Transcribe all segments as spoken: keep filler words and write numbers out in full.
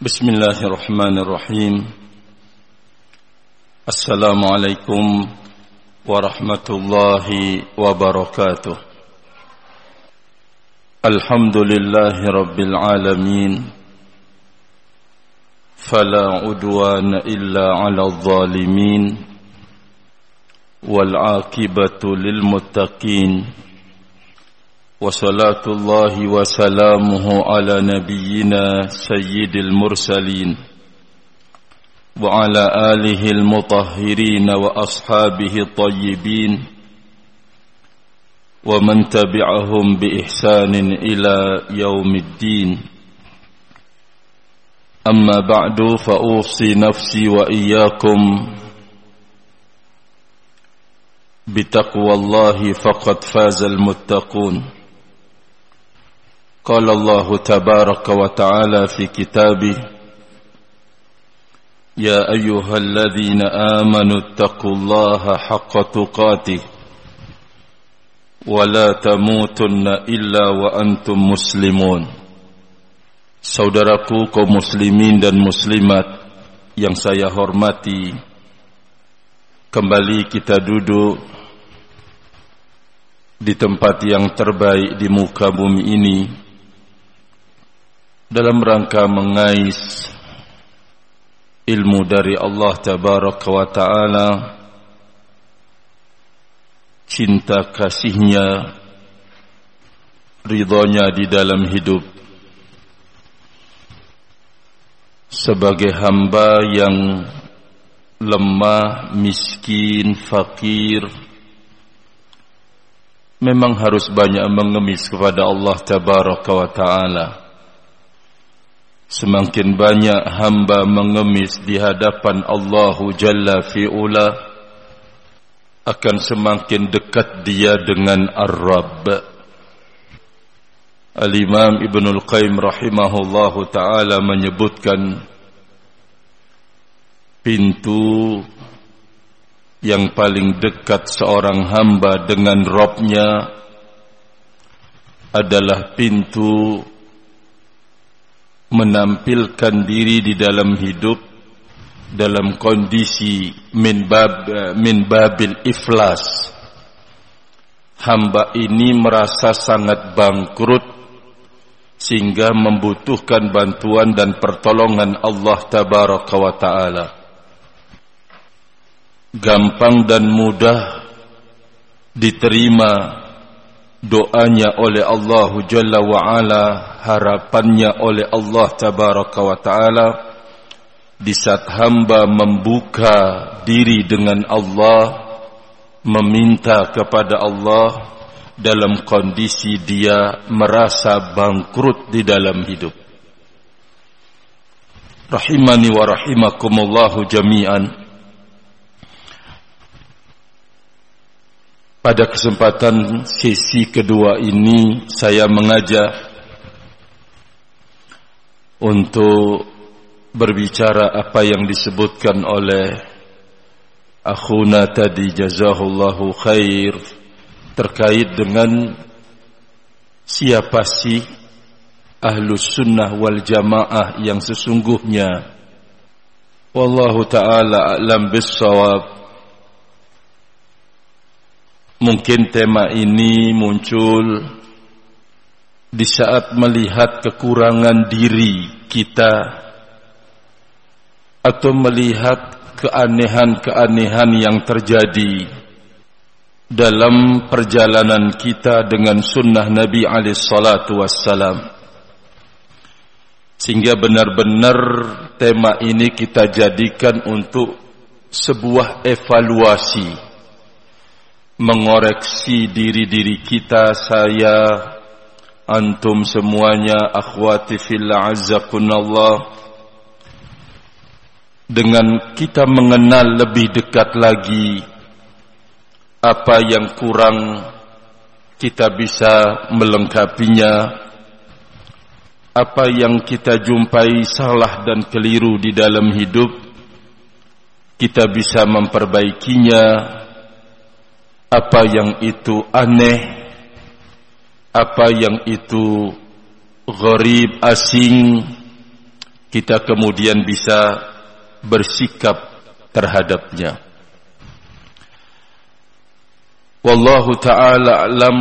Bismillahirrahmanirrahim. Assalamualaikum warahmatullahi wabarakatuh. Alhamdulillahi rabbil alamin. Fala udwana illa 'alal zalimin. Wal 'aqibatu lil muttaqin. وصلاة الله وسلامه على نبينا سيد المرسلين وعلى آله المطهرين وأصحابه الطيبين ومن تبعهم بإحسان إلى يوم الدين. أما بعد فأوصي نفسي وإياكم بتقوى الله فقد فاز المتقون. قال الله تبارك وتعالى في كتابه: يا أيها الذين آمنوا اتقوا الله حق تقاته ولا تموتن إلا وأنتم مسلمون. Saudaraku kaum muslimin dan muslimat yang saya hormati, kembali kita duduk di tempat yang terbaik di muka bumi ini dalam rangka mengais ilmu dari Allah Tabaraka wa Ta'ala, cinta kasihnya, ridhonya di dalam hidup, sebagai hamba yang lemah, miskin, fakir, memang harus banyak mengemis kepada Allah Tabaraka wa Ta'ala. Semakin banyak hamba mengemis di hadapan Allahu Jalla fi'ula, akan semakin dekat dia dengan Ar-Rabb. Al-Imam Ibnul Qayyim rahimahullahu ta'ala menyebutkan pintu yang paling dekat seorang hamba dengan Rabb-nya adalah pintu menampilkan diri di dalam hidup dalam kondisi min bab min babil iflas. Hamba ini merasa sangat bangkrut sehingga membutuhkan bantuan dan pertolongan Allah Tabaraka wa Ta'ala. Gampang dan mudah diterima doanya oleh Allah Jalla wa'ala, harapannya oleh Allah Tabaraka wa Ta'ala di saat hamba membuka diri dengan Allah, meminta kepada Allah dalam kondisi dia merasa bangkrut di dalam hidup. Rahimani wa rahimakumullahu jami'an. Pada kesempatan sesi kedua ini saya mengajak untuk berbicara apa yang disebutkan oleh akhuna tadi, jazahullahu khair, terkait dengan siapa sih ahlus sunnah wal jamaah yang sesungguhnya. Wallahu ta'ala a'lam bis-shawab. Mungkin tema ini muncul di saat melihat kekurangan diri kita atau melihat keanehan-keanehan yang terjadi dalam perjalanan kita dengan sunnah Nabi alaihi salatu wassalam. Sehingga benar-benar tema ini kita jadikan untuk sebuah evaluasi, mengoreksi diri-diri kita, saya, antum semuanya, akhwati fillah azzakunallah, dengan kita mengenal lebih dekat lagi apa yang kurang, kita bisa melengkapinya. Apa yang kita jumpai salah dan keliru di dalam hidup, kita bisa memperbaikinya. Apa yang itu aneh, apa yang itu gharib, asing, kita kemudian bisa bersikap terhadapnya. Wallahu ta'ala alam.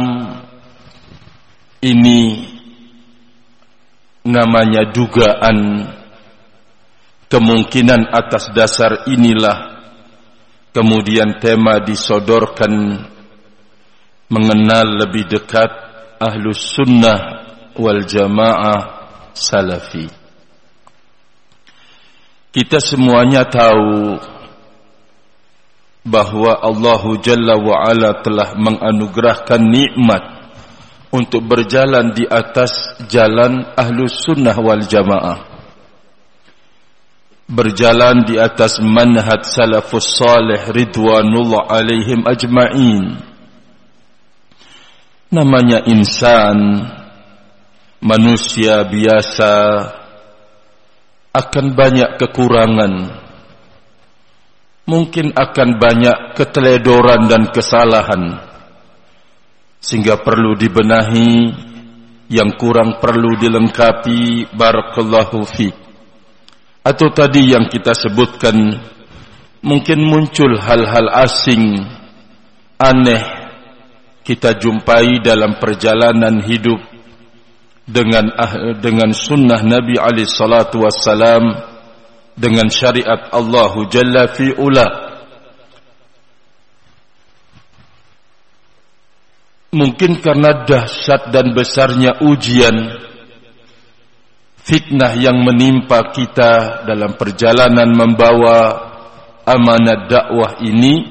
Ini namanya dugaan. Kemungkinan atas dasar inilah kemudian tema disodorkan mengenal lebih dekat Ahlus Sunnah wal Jamaah Salafi. Kita semuanya tahu bahwa Allah Jalla wa'ala telah menganugerahkan nikmat untuk berjalan di atas jalan Ahlus Sunnah wal Jamaah, berjalan di atas manhaj salafus salih ridwanullah alaihim ajma'in. Namanya insan, manusia biasa, akan banyak kekurangan, mungkin akan banyak keteledoran dan kesalahan, sehingga perlu dibenahi, yang kurang perlu dilengkapi. Barakallahu fiik. Atau tadi yang kita sebutkan, mungkin muncul hal-hal asing, aneh, kita jumpai dalam perjalanan hidup dengan dengan sunnah Nabi alaihi salatu wassalam, dengan syariat Allah Jalla fi'ula. Mungkin karena dahsyat dan besarnya ujian, fitnah yang menimpa kita dalam perjalanan membawa amanat dakwah ini,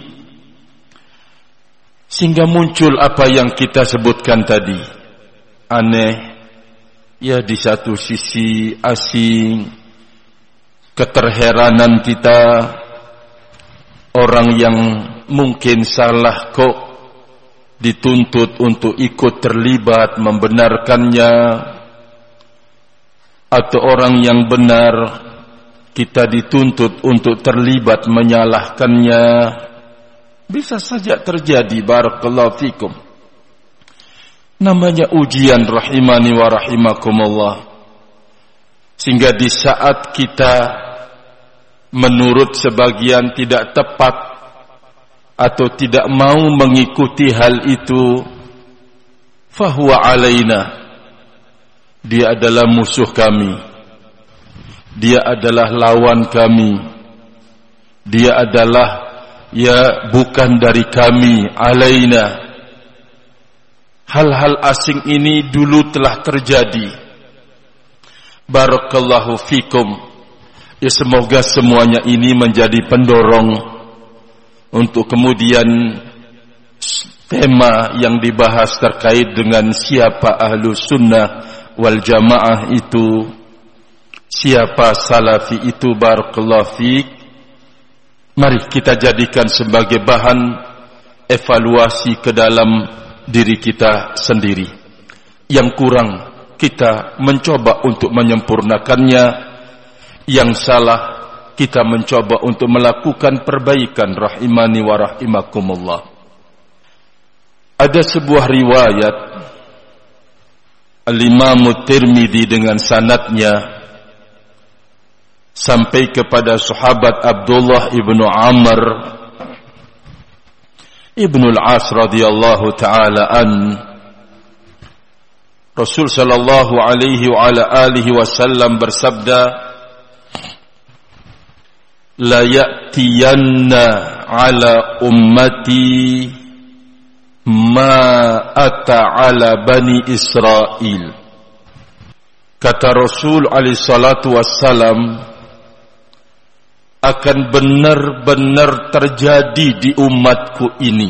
sehingga muncul apa yang kita sebutkan tadi. Aneh, ya di satu sisi asing, keterheranan kita, orang yang mungkin salah kok dituntut untuk ikut terlibat membenarkannya, atau orang yang benar kita dituntut untuk terlibat menyalahkannya. Bisa saja terjadi. Barakallahu fikum. Namanya ujian, rahimani wa rahimakumullah. Sehingga di saat kita menurut sebagian tidak tepat atau tidak mau mengikuti hal itu, fahuwa alaina, dia adalah musuh kami, dia adalah lawan kami, dia adalah ya bukan dari kami. Alaina. Hal-hal asing ini dulu telah terjadi. Barakallahu fikum. Ya, semoga semuanya ini menjadi pendorong untuk kemudian tema yang dibahas terkait dengan siapa Ahlus Sunnah wal Jamaah itu, siapa Salafi itu. Barakallahu fiik. Mari kita jadikan sebagai bahan evaluasi ke dalam diri kita sendiri. Yang kurang kita mencoba untuk menyempurnakannya, yang salah kita mencoba untuk melakukan perbaikan. Rahimani wa rahimakumullah. Ada sebuah riwayat Al-Imam Tirmidzi dengan sanadnya sampai kepada sahabat Abdullah ibnu Amr ibnu al-As radhiyallahu ta'ala an. Rasul sallallahu alaihi wa ala alihi wasallam bersabda, la ya'tiyanna ala ummati ma ata ala bani Israel. Kata Rasul alaihi salatu wassalam, akan benar-benar terjadi di umatku ini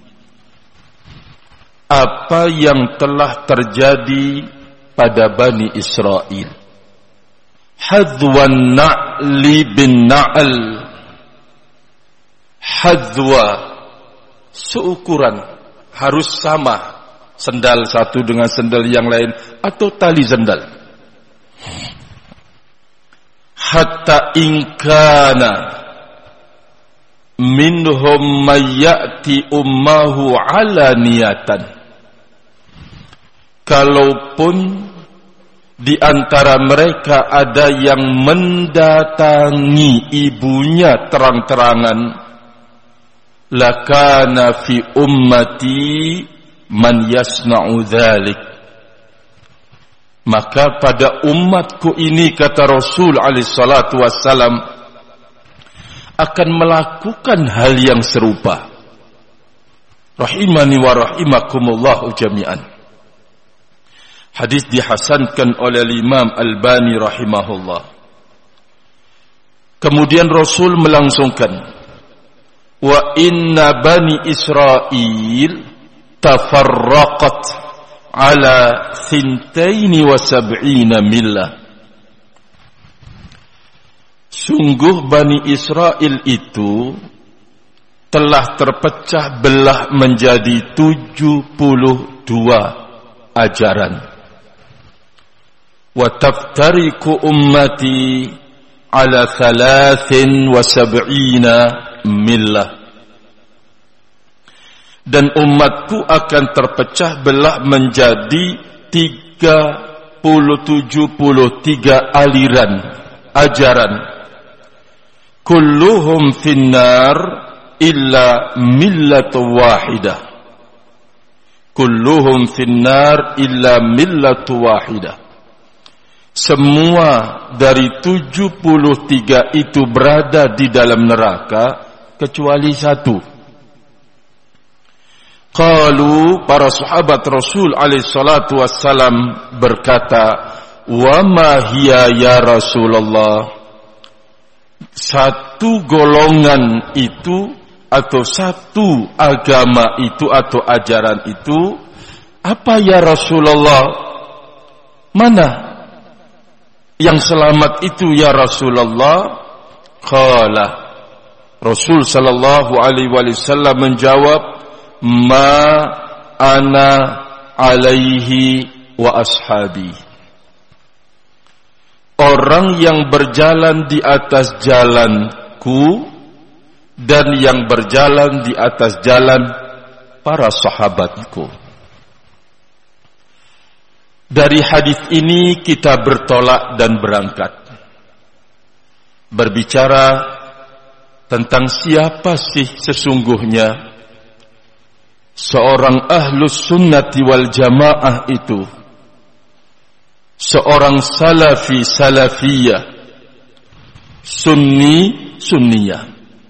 apa yang telah terjadi pada Bani Israel. Hadwan na'li bin na'al. Hadwa, seukuran, harus sama sendal satu dengan sendal yang lain, atau tali sendal. Hatta inkana minhum mayyati ummahu ala niyatan. Kalaupun di antara mereka ada yang mendatangi ibunya terang-terangan, lakana fi ummati man yasna'u dzalik, maka pada umatku ini, kata Rasul alaihi salatu wassalam, akan melakukan hal yang serupa. Rahimani wa rahimakumullahu jami'an. Hadis dihasankan oleh Imam Albani rahimahullah. Kemudian Rasul melangsungkan, wa inna bani Israil tafarraqat ala thintaini wa sab'ina millah. Sungguh Bani Israel itu telah terpecah belah menjadi tujuh puluh dua ajaran. Wa taftariku ummati ala thalathin wa sab'ina millah. Dan umatku akan terpecah belah menjadi tiga puluh tujuh puluh tiga aliran ajaran. Kulluhum finnar illa millatu wahidah. Kulluhum finnar illa millatu wahidah. Semua dari tujuh puluh tiga itu berada di dalam neraka kecuali satu. Qalu, para sahabat Rasul alaihi salatu wassalam berkata, wa ma hiya ya Rasulullah? Satu golongan itu atau satu agama itu atau ajaran itu apa ya Rasulullah? Mana yang selamat itu ya Rasulullah? Qala, Rasul sallallahu alaihi wasallam menjawab, ma ana alaihi wa ashabi. Orang yang berjalan di atas jalanku dan yang berjalan di atas jalan para sahabatku. Dari hadis ini kita bertolak dan berangkat berbicara tentang siapa sih sesungguhnya seorang ahlus sunnati wal jamaah itu, seorang salafi salafiyah, sunni sunniyah.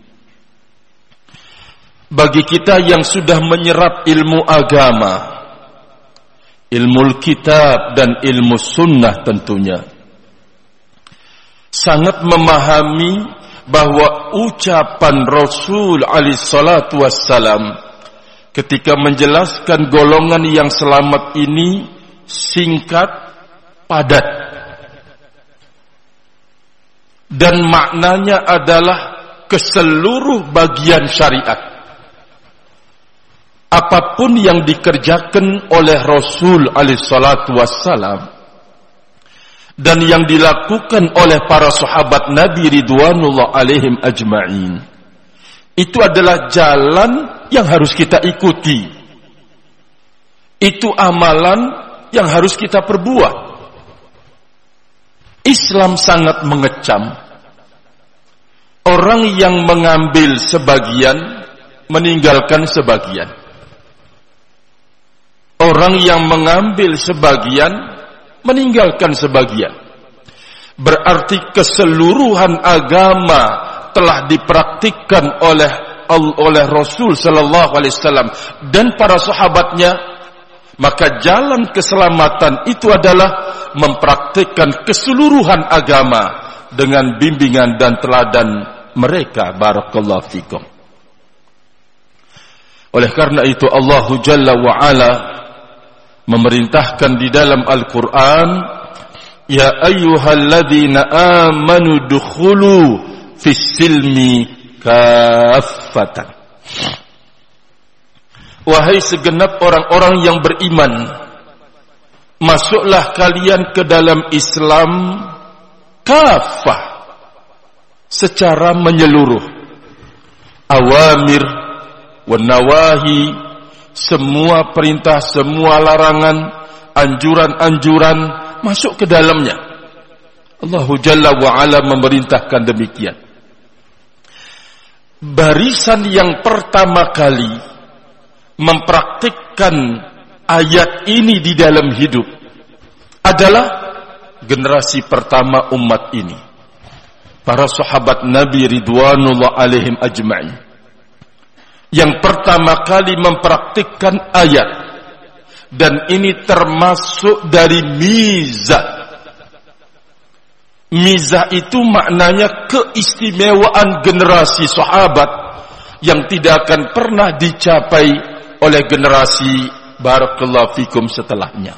Bagi kita yang sudah menyerap ilmu agama, ilmu kitab dan ilmu sunnah tentunya, sangat memahami bahwa ucapan Rasul alaihi salatu wassalam ketika menjelaskan golongan yang selamat ini singkat, padat, dan maknanya adalah keseluruh bagian syariat. Apapun yang dikerjakan oleh Rasul alaihi salatu wassalam dan yang dilakukan oleh para sahabat Nabi ridwanullah alaihim ajma'in, itu adalah jalan yang harus kita ikuti. Itu amalan yang harus kita perbuat. Islam sangat mengecam orang yang mengambil sebagian, meninggalkan sebagian. Orang yang mengambil sebagian, meninggalkan sebagian. Berarti keseluruhan agama telah dipraktikkan oleh oleh Rasul sallallahu alaihi wasallam dan para sahabatnya. Maka jalan keselamatan itu adalah mempraktikkan keseluruhan agama dengan bimbingan dan teladan mereka. Barakallahu fikum. Oleh karena itu Allah Jalla wa Ala memerintahkan di dalam Al-Quran, ya ayyuhalladzina amanu dukhulu fis silmi kaffatan. Wahai segenap orang-orang yang beriman, masuklah kalian ke dalam Islam kafah, secara menyeluruh. Awamir wa nawahi, semua perintah, semua larangan, anjuran-anjuran, masuk ke dalamnya. Allah Jalla wa'ala memerintahkan demikian. Barisan yang pertama kali mempraktikkan ayat ini di dalam hidup adalah generasi pertama umat ini, para sahabat Nabi ridwanullah alaihim ajma'in, yang pertama kali mempraktikkan ayat. Dan ini termasuk dari mizah. Mizah itu maknanya keistimewaan generasi sahabat yang tidak akan pernah dicapai oleh generasi barakallahu fikum setelahnya.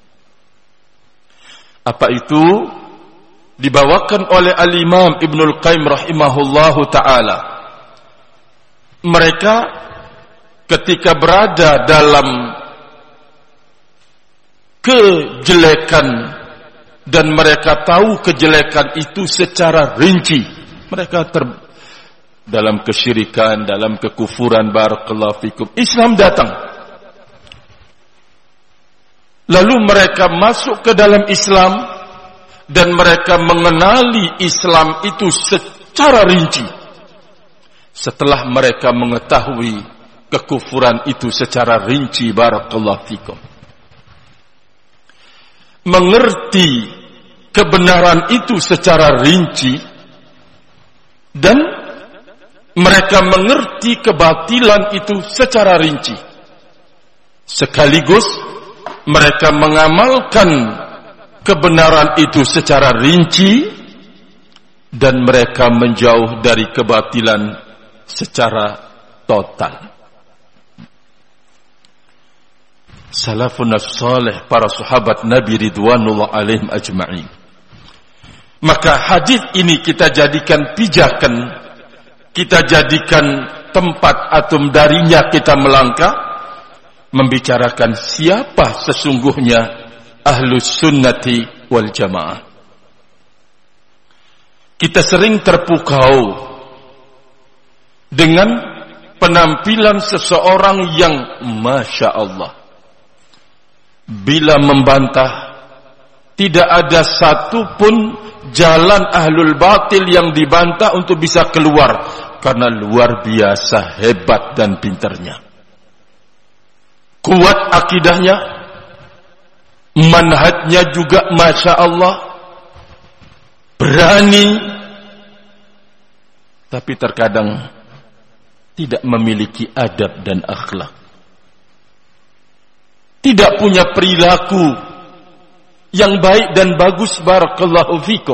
Apa itu? Dibawakan oleh Al-Imam Ibnul Qayyim rahimahullahu ta'ala. Mereka ketika berada dalam kejelekan dan mereka tahu kejelekan itu secara rinci, mereka ter dalam kesyirikan, dalam kekufuran, barakallahu fikum, Islam datang. Lalu mereka masuk ke dalam Islam dan mereka mengenali Islam itu secara rinci. Setelah mereka mengetahui kekufuran itu secara rinci, barakallahu fikum, mengerti kebenaran itu secara rinci, dan mereka mengerti kebatilan itu secara rinci. Sekaligus mereka mengamalkan kebenaran itu secara rinci, dan mereka menjauh dari kebatilan secara total. Salafun salih, para sahabat Nabi ridwanullah alaihim ajma'in. Maka hadis ini kita jadikan pijakan, kita jadikan tempat atau darinya kita melangkah membicarakan siapa sesungguhnya ahlus sunnati wal jamaah. Kita sering terpukau dengan penampilan seseorang yang masya Allah, bila membantah tidak ada satupun jalan ahlul batil yang dibantah untuk bisa keluar, karena luar biasa hebat dan pintarnya, kuat akidahnya, manhajnya juga masya Allah, berani, tapi terkadang tidak memiliki adab dan akhlak, tidak punya perilaku yang baik dan bagus, barakallahu fikum.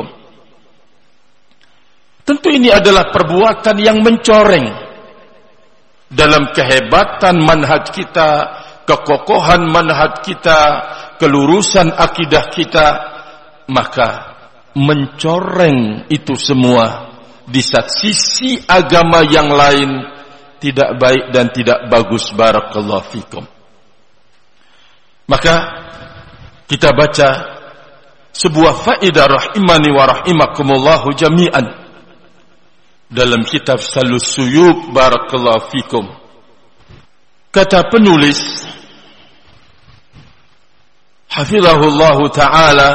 Tentu ini adalah perbuatan yang mencoreng dalam kehebatan manhaj kita, kekokohan manhaj kita, kelurusan akidah kita. Maka mencoreng itu semua di sisi agama yang lain tidak baik dan tidak bagus, barakallahu fikum. Maka kita baca sebuah faedah rahimani wa rahimakumullahu jami'an dalam kitab Salus Suyub, barakallahu fikum. Kata penulis hafizahullahu ta'ala,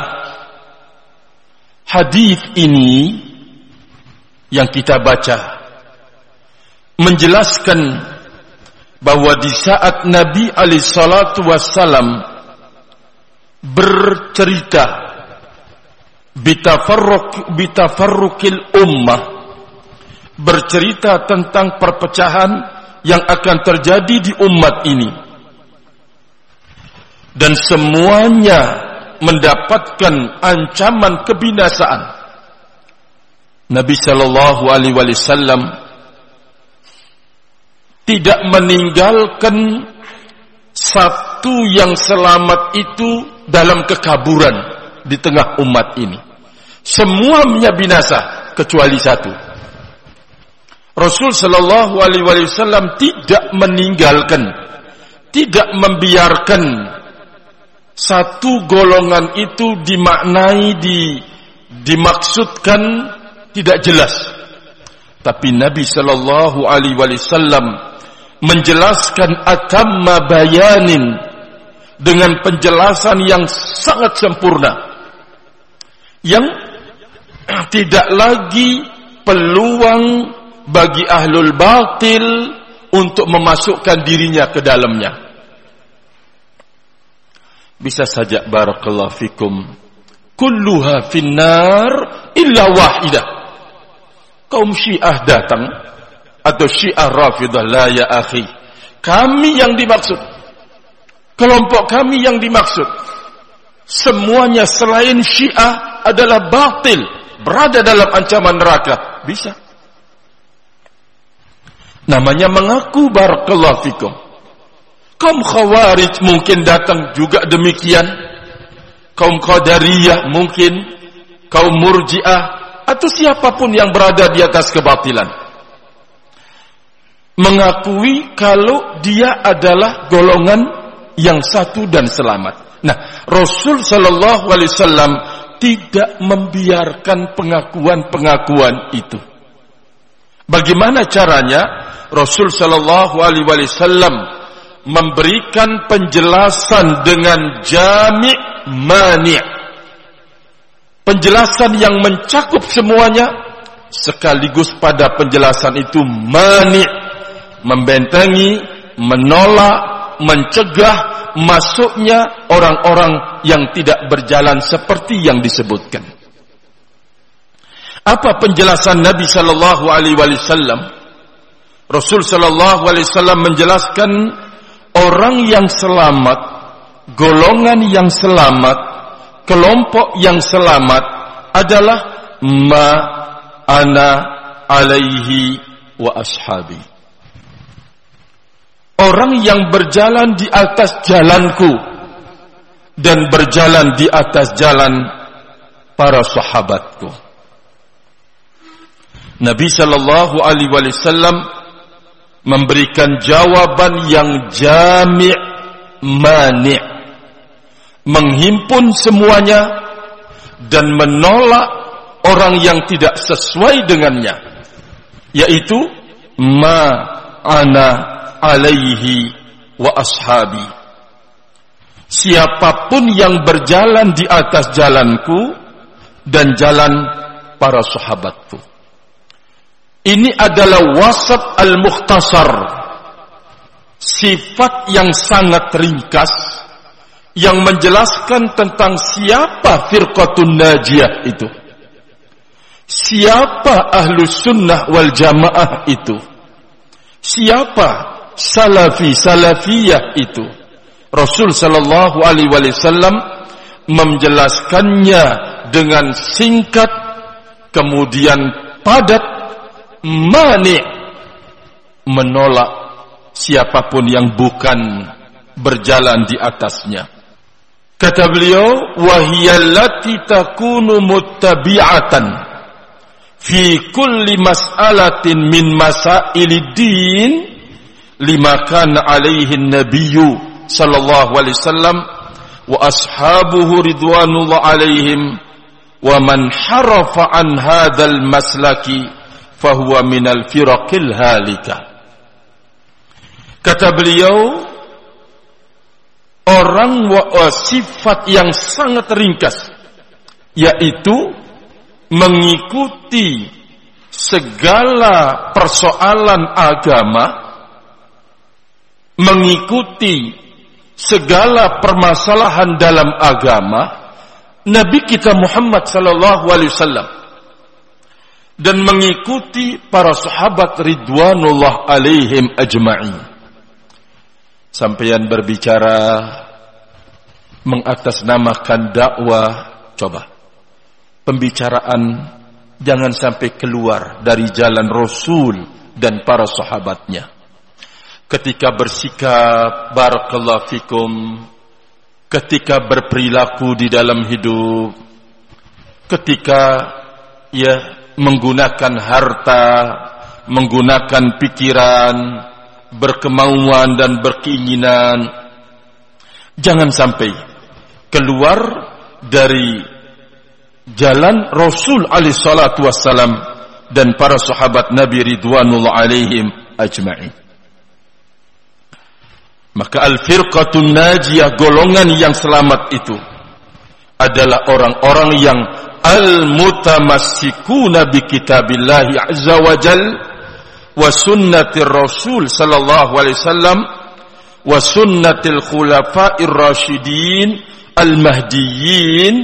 hadis ini yang kita baca menjelaskan bahwa di saat Nabi alaihi salatu wassalam bercerita bitafarruq bitafarruqil ummah, bercerita tentang perpecahan yang akan terjadi di umat ini, dan semuanya mendapatkan ancaman kebinasaan. Nabi sallallahu alaihi wasallam tidak meninggalkan satu yang selamat itu dalam kekaburan di tengah umat ini. Semuanya binasa kecuali satu. Rasul sallallahu alaihi wasallam tidak meninggalkan, tidak membiarkan satu golongan itu dimaknai, di, dimaksudkan tidak jelas. Tapi Nabi sallallahu alaihi wasallam menjelaskan atamma bayanin, dengan penjelasan yang sangat sempurna, yang tidak lagi peluang bagi ahlul batil untuk memasukkan dirinya ke dalamnya. Bisa saja barakallahu fikum, kulluha finnar illa wahidah. Kaum Syiah datang atau Syiah Rafidah, la ya akhi, kami yang dimaksud, kelompok kami yang dimaksud, semuanya selain Syiah adalah batil, berada dalam ancaman neraka. Bisa. Namanya mengaku barakallahu fikum. Kaum Khawarij mungkin datang juga demikian. Kaum Qadariyah mungkin, kaum Murji'ah, atau siapapun yang berada di atas kebatilan, mengakui kalau dia adalah golongan yang satu dan selamat. Nah, Rasul sallallahu alaihi wasallam tidak membiarkan pengakuan-pengakuan itu. Bagaimana caranya? Rasul sallallahu alaihi wasallam memberikan penjelasan dengan jami' mani'. Penjelasan yang mencakup semuanya, sekaligus pada penjelasan itu mani', membentengi, menolak, mencegah masuknya orang-orang yang tidak berjalan seperti yang disebutkan. Apa penjelasan Nabi sallallahu alaihi wasallam? Rasul sallallahu alaihi wasallam menjelaskan orang yang selamat, golongan yang selamat, kelompok yang selamat adalah ma ana alaihi wa ashabi. Orang yang berjalan di atas jalanku dan berjalan di atas jalan para sahabatku. Nabi sallallahu alaihi wasallam memberikan jawaban yang jami' mani', menghimpun semuanya dan menolak orang yang tidak sesuai dengannya, yaitu ma ana alaihi wa ashabi. Siapapun yang berjalan di atas jalanku dan jalan para sahabatku. Ini adalah wasat al-mukhtasar, sifat yang sangat ringkas yang menjelaskan tentang siapa firqatun najiyah itu, siapa ahlus sunnah wal jamaah itu, siapa salafi salafiyah itu. Rasul sallallahu alaihi wasallam menjelaskannya dengan singkat, kemudian padat, mani', menolak siapapun yang bukan berjalan di atasnya. Kata beliau, wahiyallati takunu muttabi'atan fi kulli mas'alatin min masailid din lima kana alaihi an-nabiyyu sallallahu alaihi wasallam wa ashabuhu ridwanullah alaihim wa man harafa an hadzal maslaki fahuwa minal firaqil halika. Kata beliau, orang wa, wa, sifat yang sangat ringkas, yaitu mengikuti segala persoalan agama, mengikuti segala permasalahan dalam agama Nabi kita Muhammad sallallahu alaihi wasallam, dan mengikuti para sahabat ridwanullah alaihim ajma'in. Sampaian berbicara mengatasnamakan dakwah, coba pembicaraan jangan sampai keluar dari jalan Rasul dan para sahabatnya. Ketika bersikap barakallahu fikum, ketika berperilaku di dalam hidup, ketika ya menggunakan harta, menggunakan pikiran, berkemauan dan berkeinginan, jangan sampai keluar dari jalan Rasul alaihi salatu wassalam dan para sahabat Nabi ridwanullah alaihim ajma'in. Maka al-firqatun najiyah, golongan yang selamat itu adalah orang-orang yang al-mutamassikuna bi kitabillahi azza wa jal wa sunnatir rasul sallallahu alaihi wasallam wa sunnatil khulafa'ir rasyidin al-mahdiyyin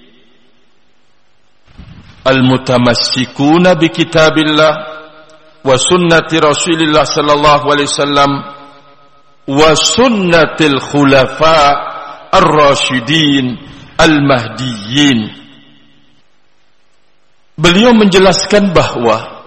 al-mutamassikuna bi kitabillah wa sunnati rasulillah sallallahu alaihi wasallam wa sunnatil khulafa' ar-rasyidin al-mahdiyyin. Beliau menjelaskan bahwa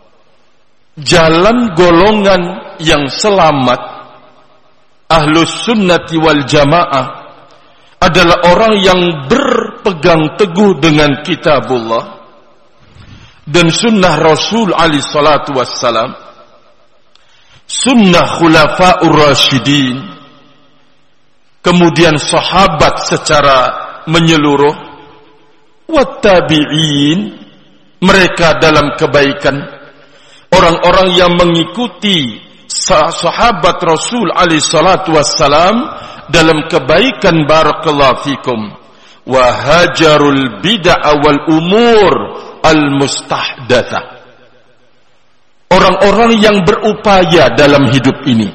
jalan golongan yang selamat Ahlus Sunnati wal Jamaah adalah orang yang berpegang teguh dengan kitabullah dan sunnah Rasul alaihi salatu wassalam, sunnah khulafa'ur rasyidin, kemudian sahabat secara menyeluruh, wattabi'in, mereka dalam kebaikan, orang-orang yang mengikuti sahabat Rasul alaihi salatu wassalam dalam kebaikan, barakallahu fikum, wa hajarul bid'ah wal umur al mustahdatsah, orang-orang yang berupaya dalam hidup ini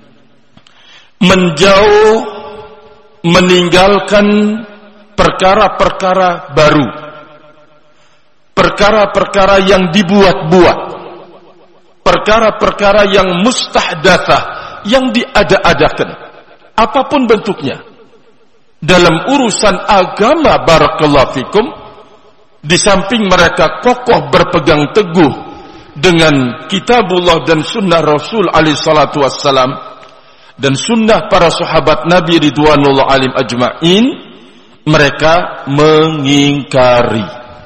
menjauh, meninggalkan perkara-perkara baru, perkara-perkara yang dibuat-buat, perkara-perkara yang mustahdatsah, yang diada-adakan, apapun bentuknya, dalam urusan agama, barakallahu fikum. Di samping mereka kokoh berpegang teguh dengan kitabullah dan sunnah Rasul alaihi salatu wassalam dan sunnah para sahabat Nabi ridwanullah alim ajma'in, mereka mengingkari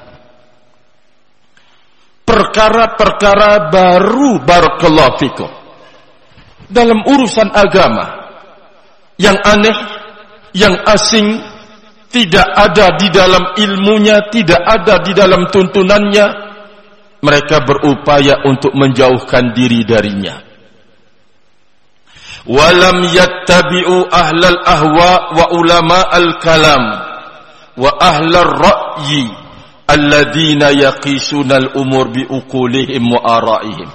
perkara-perkara baru, barakallahu fikum, dalam urusan agama yang aneh, yang asing, tidak ada di dalam ilmunya, tidak ada di dalam tuntunannya. Mereka berupaya untuk menjauhkan diri darinya. Walam yattabi'u ahlal ahwa wa ulama al-kalam wa ahlal ra'yi alladzina yaqisuna al-umur biuqulihim wa ara'ihim.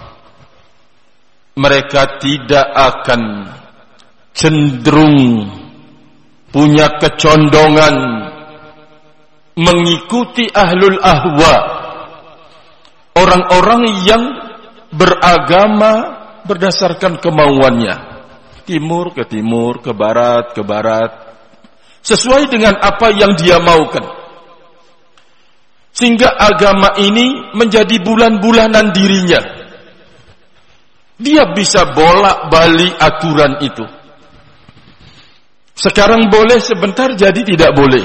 Mereka tidak akan cenderung punya kecondongan mengikuti ahlul ahwa, orang-orang yang beragama berdasarkan kemauannya, timur ke timur, ke barat ke barat, sesuai dengan apa yang dia maukan, sehingga agama ini menjadi bulan-bulanan dirinya. Dia bisa bolak-balik aturan itu. Sekarang boleh, sebentar jadi tidak boleh.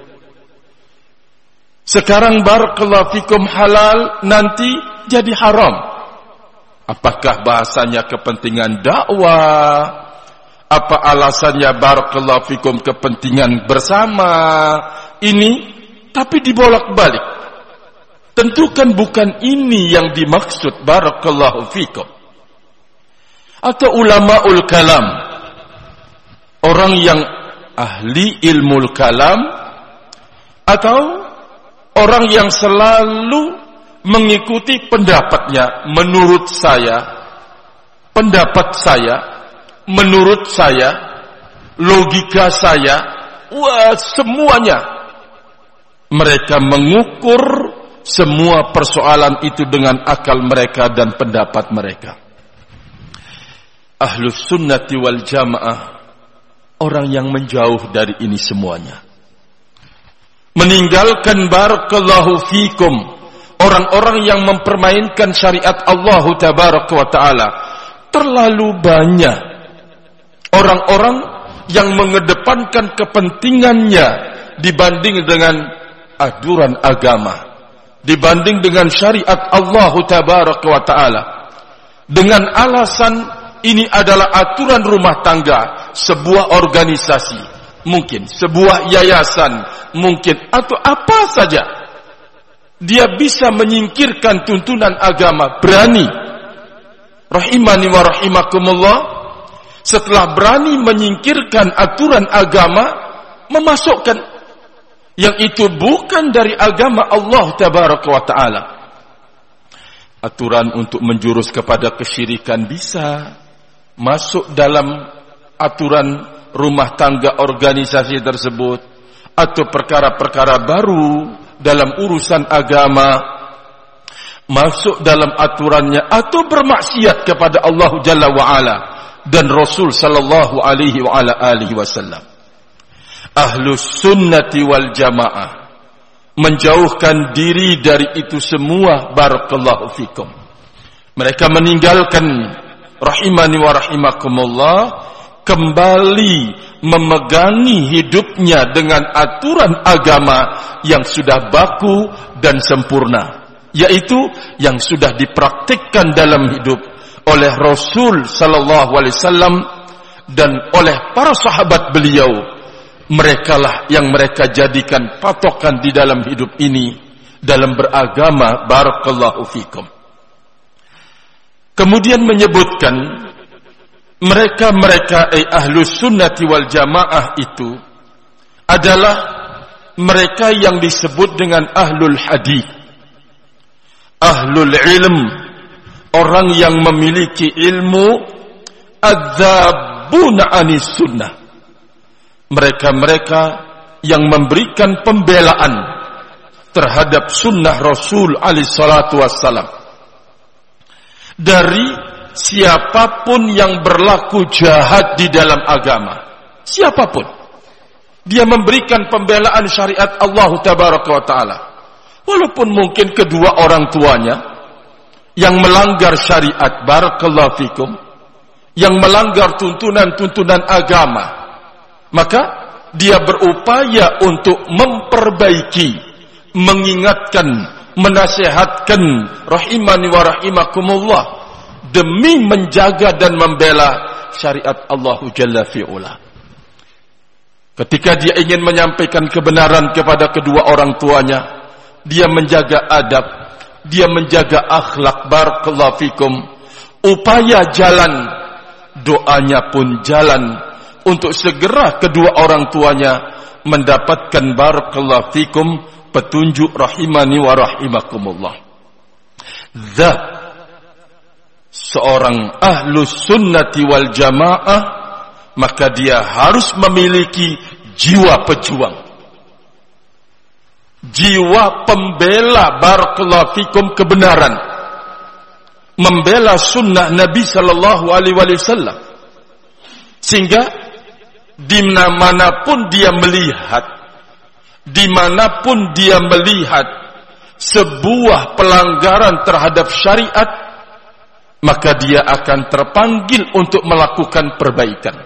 Sekarang barakallahu fikum halal, nanti jadi haram. Apakah bahasanya kepentingan dakwah? Apa alasannya barakallahu fikum kepentingan bersama? Ini tapi dibolak-balik. Tentu kan bukan ini yang dimaksud, barakallahu fikum. Atau ulamaul kalam, orang yang ahli ilmu kalam, atau orang yang selalu mengikuti pendapatnya, menurut saya, pendapat saya, menurut saya, logika saya, wah semuanya. Mereka mengukur semua persoalan itu dengan akal mereka dan pendapat mereka. Ahlus sunnati wal jamaah, orang yang menjauh dari ini semuanya, meninggalkan barakallahu fikum orang-orang yang mempermainkan syariat Allah tabaraka wa ta'ala. Terlalu banyak orang-orang yang mengedepankan kepentingannya dibanding dengan aturan agama, dibanding dengan syariat Allah tabaraka wa ta'ala, dengan alasan ini adalah aturan rumah tangga, sebuah organisasi, mungkin sebuah yayasan, mungkin atau apa saja. Dia bisa menyingkirkan tuntunan agama, berani. Rahimani wa rahimakumullah. Setelah berani menyingkirkan aturan agama, memasukkan yang itu bukan dari agama Allah Tabaraka wa Ta'ala. Aturan untuk menjurus kepada kesyirikan bisa masuk dalam aturan rumah tangga organisasi tersebut, atau perkara-perkara baru dalam urusan agama masuk dalam aturannya, atau bermaksiat kepada Allah Jalla wa'ala dan Rasul sallallahu alaihi wa ala alihi wasallam. Ahlus sunnati wal jamaah menjauhkan diri dari itu semua. Barakallahu fikum. Mereka meninggalkan, rahimani wa rahimakumullah, kembali memegangi hidupnya dengan aturan agama yang sudah baku dan sempurna, yaitu yang sudah dipraktikkan dalam hidup oleh Rasul sallallahu alaihi wasallam dan oleh para sahabat beliau. Merekalah yang mereka jadikan patokan di dalam hidup ini dalam beragama. Barakallahu fikum. Kemudian menyebutkan mereka-mereka eh, ahlus sunnati wal jamaah itu adalah mereka yang disebut dengan ahlul hadith, ahlul ilm, orang yang memiliki ilmu, adzabuna anis sunnah, mereka-mereka yang memberikan pembelaan terhadap sunnah Rasul alaihi salatu wassalam. Dari siapapun yang berlaku jahat di dalam agama, siapapun, dia memberikan pembelaan syariat Allah Tabaraka wa Ta'ala. Walaupun mungkin kedua orang tuanya yang melanggar syariat, barakallahu fikum, yang melanggar tuntunan-tuntunan agama, maka dia berupaya untuk memperbaiki, mengingatkan, menasihatkan, rahimani wa rahimakumullah, demi menjaga dan membela syariat Allah Jalla fi'ula. Ketika dia ingin menyampaikan kebenaran kepada kedua orang tuanya, dia menjaga adab, dia menjaga akhlak. Barakallahu fikum. Upaya jalan, doanya pun jalan untuk segera kedua orang tuanya mendapatkan, barakallahu fikum, petunjuk, rahimani wa rahimakumullah. Zat seorang ahlus sunnati wal jamaah, maka dia harus memiliki jiwa pejuang, jiwa pembela, barakallahu fikum, kebenaran, membela sunnah Nabi sallallahu alaihi wasallam, sehingga dimanapun dia melihat, dimanapun dia melihat sebuah pelanggaran terhadap syariat, maka dia akan terpanggil untuk melakukan perbaikan.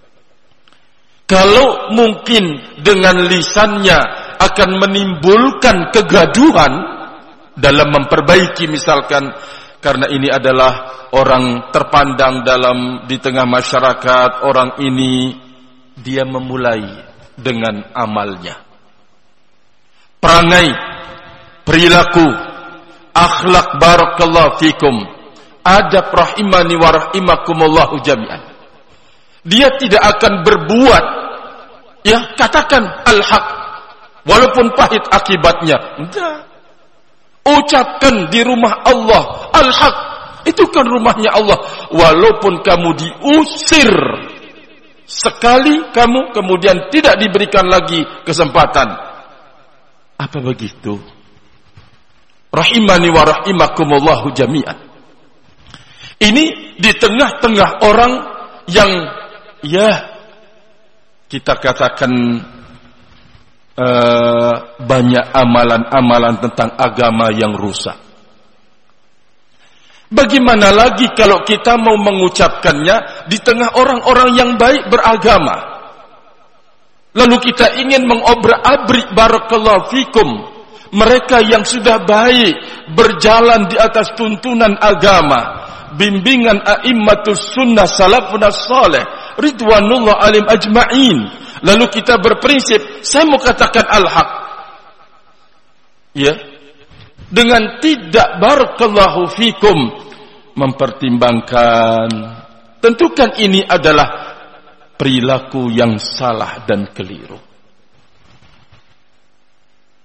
Kalau mungkin dengan lisannya akan menimbulkan kegaduhan dalam memperbaiki, misalkan karena ini adalah orang terpandang dalam di tengah masyarakat, orang ini, dia memulai dengan amalnya, perangai, perilaku, akhlak, barakallahu fikum, adab, rahimani wa rahimakumullahu jami'an. Dia tidak akan berbuat, ya, katakan al-haq walaupun pahit akibatnya. Enggak. Ucapkan di rumah Allah al-haq, itu kan rumahnya Allah, walaupun kamu diusir sekali, kamu kemudian tidak diberikan lagi kesempatan. Apa begitu? Rahimani wa rahimakumullahu jami'an. Ini di tengah-tengah orang yang, ya, kita katakan uh, banyak amalan-amalan tentang agama yang rusak. Bagaimana lagi kalau kita mau mengucapkannya di tengah orang-orang yang baik beragama, lalu kita ingin mengobrak-abrik, barakallahu fikum, mereka yang sudah baik berjalan di atas tuntunan agama, bimbingan a'immatus sunnah salafun as-salih ridwanullah alim ajma'in, lalu kita berprinsip, saya mau katakan al-haq, ya, dengan tidak, barakallahu fikum, mempertimbangkan, tentukan ini adalah perilaku yang salah dan keliru.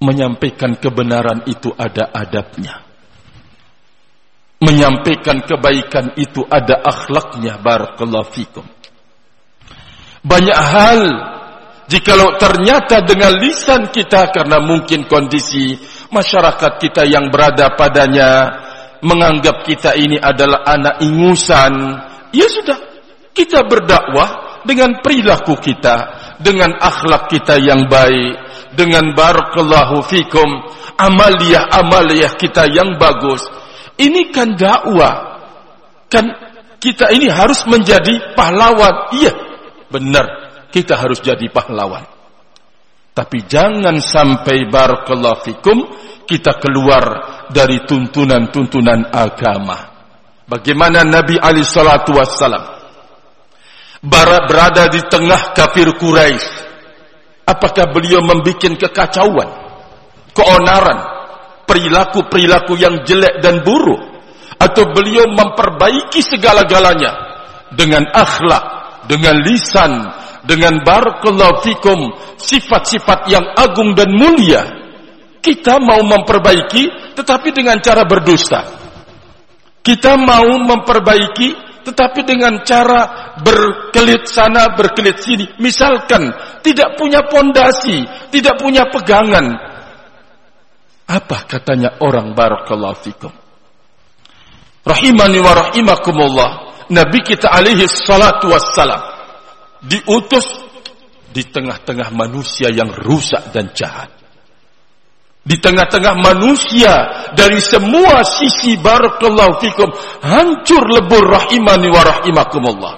menyampaikan kebenaran itu ada adabnya. Menyampaikan kebaikan itu ada akhlaknya. Barakallahu fikum. Banyak hal, jikalau ternyata dengan lisan kita, karena mungkin kondisi masyarakat kita yang berada padanya menganggap kita ini adalah anak ingusan, ya sudah, kita berdakwah dengan perilaku kita, dengan akhlak kita yang baik, dengan barakallahu fikum amaliyah-amaliyah kita yang bagus. Ini kan dakwah. Kan kita ini harus menjadi pahlawan. Iya, benar, kita harus jadi pahlawan. Tapi jangan sampai barakallahu fikum kita keluar dari tuntunan-tuntunan agama. Bagaimana Nabi alaihi salatu wassalam berada di tengah kafir Quraisy. Apakah beliau membuat kekacauan, keonaran, perilaku-perilaku yang jelek dan buruk, atau beliau memperbaiki segala-galanya dengan akhlak, dengan lisan, dengan barakallahu fikum sifat-sifat yang agung dan mulia? Kita mau memperbaiki tetapi dengan cara berdusta. Kita mau memperbaiki tetapi dengan cara berkelit sana, berkelit sini. Misalkan tidak punya pondasi, tidak punya pegangan. Apa katanya orang barakallahu fikum? Rahimani wa rahimakumullah. Nabi kita alaihi salatu wassalam diutus di tengah-tengah manusia yang rusak dan jahat. Di tengah-tengah manusia dari semua sisi barakallahu fikum hancur lebur, rahimani wa rahimakumullah.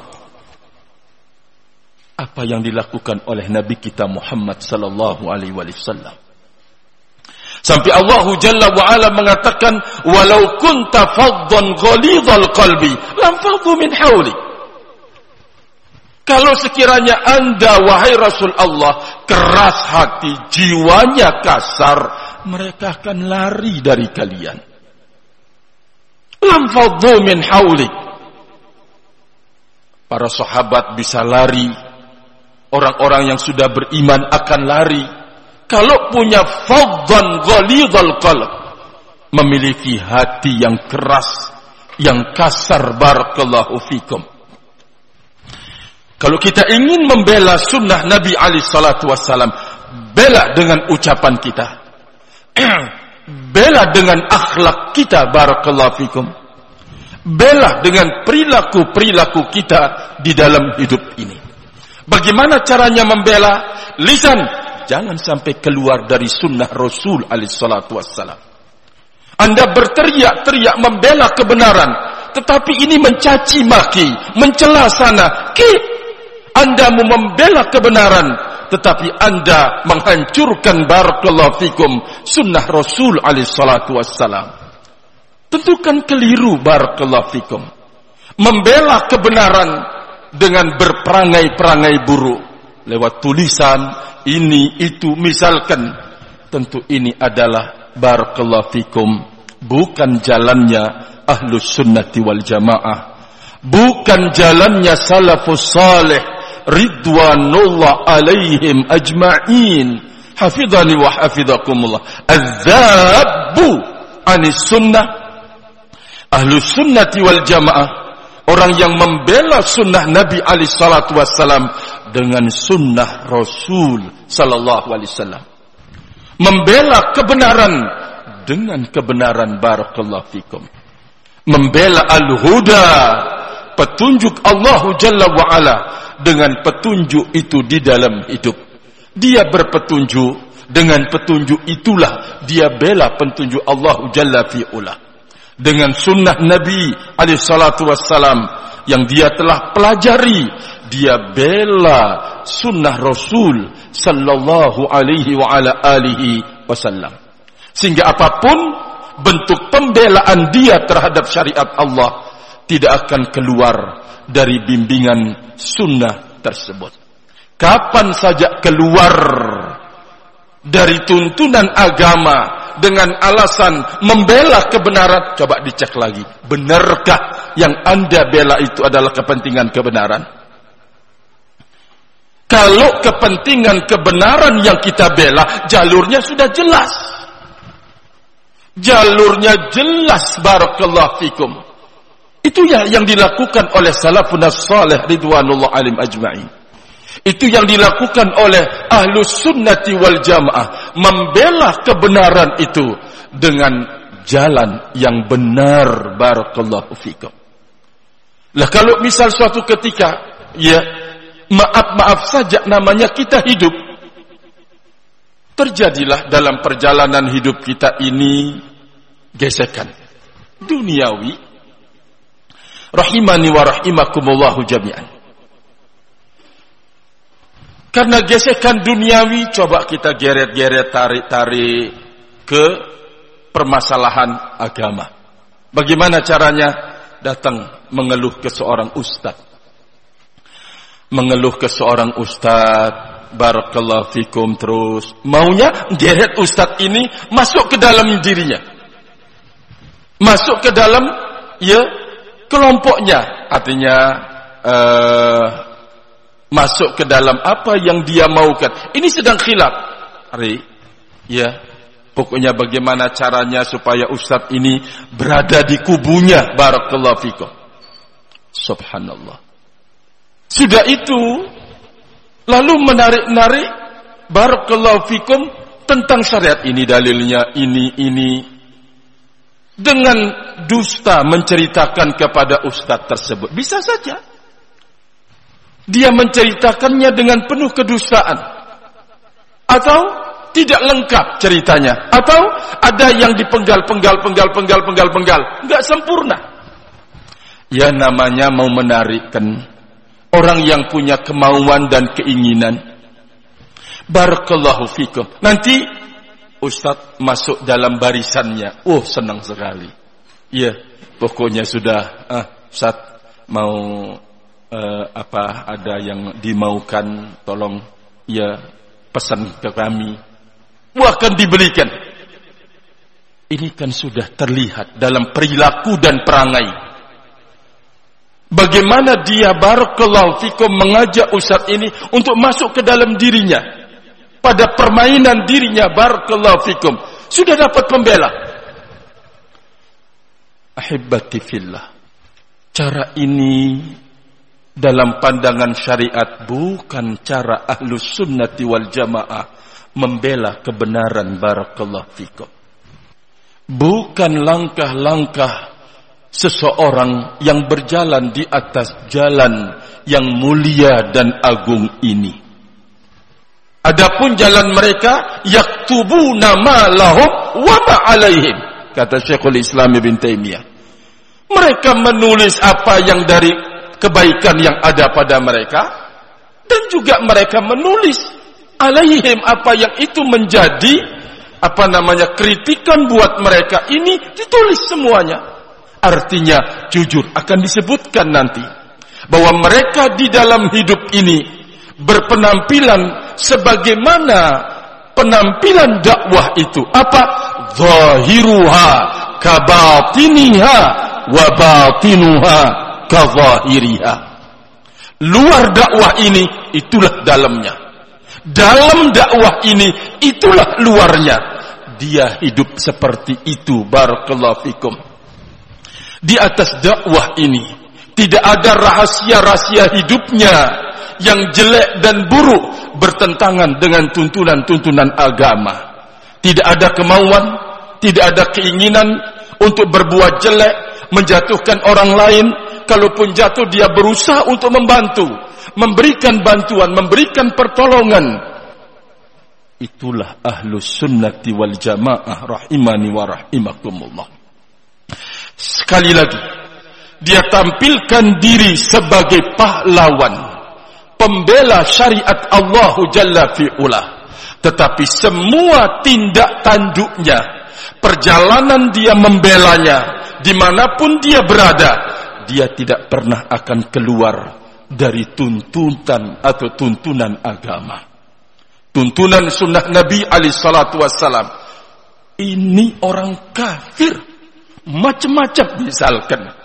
Apa yang dilakukan oleh Nabi kita Muhammad sallallahu alaihi wasallam? Sampai Allah Jalla wa Ala mengatakan, "Walau kunta faddan ghalidhal qalbi lam faddu min hawlik." Kalau sekiranya Anda, wahai Rasul Allah, keras hati, jiwanya kasar, mereka akan lari dari kalian. Lam faddu min hawlik. Para sahabat bisa lari, orang-orang yang sudah beriman akan lari. Kalau punya faddan ghalidhal qalb, memiliki hati yang keras, yang kasar, barakallahu fikum. Kalau kita ingin membela sunnah Nabi alaihi salatu wassalam, bela dengan ucapan kita, bela dengan akhlak kita, barakallahu fikum, bela dengan perilaku-perilaku kita di dalam hidup ini. Bagaimana caranya membela? Lisan, jangan sampai keluar dari sunnah Rasul alaihi salatu wassalam. Anda berteriak-teriak membela kebenaran, tetapi ini mencaci maki, mencela sana. Keep. Anda mau membela kebenaran, tetapi Anda menghancurkan barakallahu fikum sunnah Rasul alaihi salatu wassalam. Tentu kan keliru, barakallahu fikum. Membela kebenaran dengan berperangai-perangai buruk lewat tulisan ini itu misalkan, tentu ini adalah barakallahu fikum bukan jalannya ahlus sunnati wal jamaah, bukan jalannya salafus salih ridwanullah alaihim ajma'in. Hafidhani wa hafidhakumullah. Az-zabbu anis sunnah, ahlus sunnati wal jamaah, orang yang membela sunnah Nabi alaihi salatu wassalam dengan sunnah Rasul sallallahu alaihi wasallam. Membela kebenaran dengan kebenaran, barakallahu fikum. Membela al-huda, petunjuk Allah Jalla wa Ala, dengan petunjuk itu di dalam hidup. Dia berpetunjuk, dengan petunjuk itulah dia bela petunjuk Allah Jalla fi'ula. Dengan sunnah Nabi alaihi salatu wassalam yang dia telah pelajari, dia bela sunnah Rasul sallallahu alaihi wa ala alihi wasallam. Sehingga apapun bentuk pembelaan dia terhadap syariat Allah tidak akan keluar dari bimbingan sunnah tersebut. Kapan saja keluar dari tuntunan agama dengan alasan membela kebenaran, coba dicek lagi, benarkah yang Anda bela itu adalah kepentingan kebenaran? Kalau kepentingan kebenaran yang kita bela, jalurnya sudah jelas. Jalurnya jelas, barakallahu fikum. Itu yang, yang dilakukan oleh salafun salih ridwanullah alim ajma'in. Itu yang dilakukan oleh ahlus sunnati wal jamaah. Membela kebenaran itu dengan jalan yang benar, barakallahu fikum. Lah kalau misal suatu ketika, ya maaf-maaf saja namanya kita hidup, terjadilah dalam perjalanan hidup kita ini gesekan duniawi, rahimani wa rahimakumullahu jami'an. Karena gesekan duniawi, coba kita geret-geret, tarik-tarik ke permasalahan agama. Bagaimana caranya? Datang mengeluh ke seorang ustaz. Mengeluh ke seorang ustaz, barakallahu fikum, terus maunya geret ustaz ini masuk ke dalam dirinya. Masuk ke dalam ya kelompoknya. Artinya uh, masuk ke dalam apa yang dia maukan. Ini sedang khilaf. Hari, ya, pokoknya bagaimana caranya supaya ustaz ini berada di kubunya, barakallahu fikum. Subhanallah. Sudah itu, lalu menarik-narik, barakallahu fikum, tentang syariat. Ini dalilnya, ini, ini. Dengan dusta menceritakan kepada ustaz tersebut. Bisa saja dia menceritakannya dengan penuh kedustaan, atau tidak lengkap ceritanya, atau ada yang dipenggal, penggal, penggal, penggal, penggal, penggal, nggak sempurna. Ya namanya mau menarikkan orang yang punya kemauan dan keinginan. Barakallahu fikum. Nanti ustaz masuk dalam barisannya. Oh, senang sekali. Ya, pokoknya sudah. Ah, ustaz mau Uh, apa ada yang dimaukan, tolong ya pesan ke kami, akan diberikan. Ini kan sudah terlihat dalam perilaku dan perangai. Bagaimana dia, barakallahu fikum, mengajak ustaz ini untuk masuk ke dalam dirinya, pada permainan dirinya, barakallahu fikum. Sudah dapat pembela. Ahibbati fillah. Cara ini dalam pandangan syariat bukan cara ahlus sunnati wal jamaah membela kebenaran, barakallahu fikum. Bukan langkah-langkah seseorang yang berjalan di atas jalan yang mulia dan agung ini. Adapun jalan mereka, yaktubuna ma lahum wa ma alaihim, kata Syekhul Islam Ibn Taimiyah. Mereka menulis apa yang dari kebaikan yang ada pada mereka, dan juga mereka menulis alaihim apa yang itu menjadi apa namanya kritikan buat mereka. Ini ditulis semuanya. Artinya jujur, akan disebutkan nanti bahwa mereka di dalam hidup ini berpenampilan sebagaimana penampilan dakwah itu. Apa? Zahiruha kabatiniha wa batinuha kazahiriha. Luar dakwah ini, itulah dalamnya. Dalam dakwah ini, itulah luarnya. Dia hidup seperti itu, barakallahu fikum. Di atas dakwah ini tidak ada rahasia-rahasia hidupnya yang jelek dan buruk bertentangan dengan tuntunan-tuntunan agama. Tidak ada kemauan, tidak ada keinginan untuk berbuat jelek, menjatuhkan orang lain. Kalaupun jatuh, dia berusaha untuk membantu, memberikan bantuan, memberikan pertolongan. Itulah ahlus sunnati wal jamaah, rahimani wa rahimakumullah. Sekali lagi, dia tampilkan diri sebagai pahlawan, pembela syariat Allah Jalla fi'ula. Tetapi semua tindak tanduknya, perjalanan dia membelanya, dimanapun dia berada, dia tidak pernah akan keluar dari tuntutan atau tuntunan agama, tuntunan sunnah Nabi alaihi salatu wassalam. Ini orang kafir macam-macam, misalkan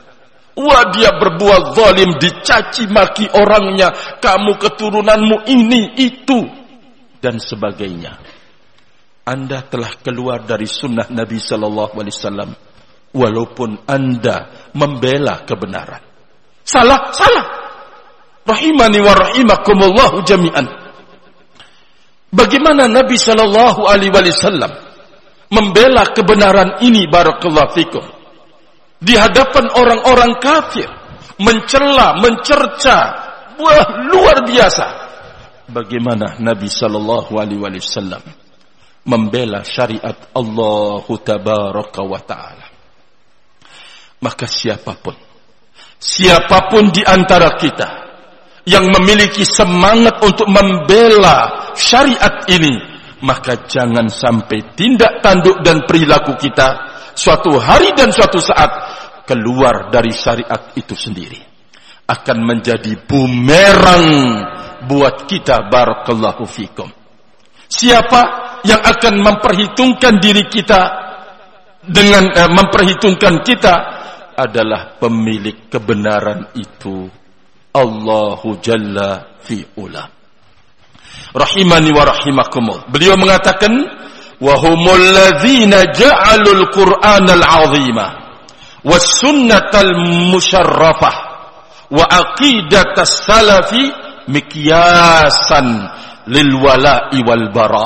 Wah, dia berbuat zalim, dicaci maki orangnya, kamu keturunanmu ini, itu, dan sebagainya. Anda telah keluar dari sunnah Nabi Sallallahu Alaihi Wasallam, walaupun Anda membela kebenaran. Salah, salah. Rahimani wa rahimakumullahu jami'an. Bagaimana Nabi Sallallahu Alaihi Wasallam membela kebenaran ini, barakallahu fikum, di hadapan orang-orang kafir, mencela, mencerca, wah, luar biasa. Bagaimana Nabi Sallallahu Alaihi Wasallam membela syariat Allah Tabaraka wa Ta'ala. Maka siapapun, siapapun di antara kita yang memiliki semangat untuk membela syariat ini, maka jangan sampai tindak tanduk dan perilaku kita suatu hari dan suatu saat keluar dari syariat itu sendiri, akan menjadi bumerang buat kita, barakallahu fikum. Siapa yang akan memperhitungkan diri kita dengan eh, memperhitungkan kita adalah pemilik kebenaran itu, Allahu Jalla fi'ula. Rahimani wa rahimakumullah. Beliau mengatakan, wa humul ladzina ja'alul Qur'anal 'azima was sunnatal musyarrafah wa aqidatas salafi mikyasan lil wala'i wal bara.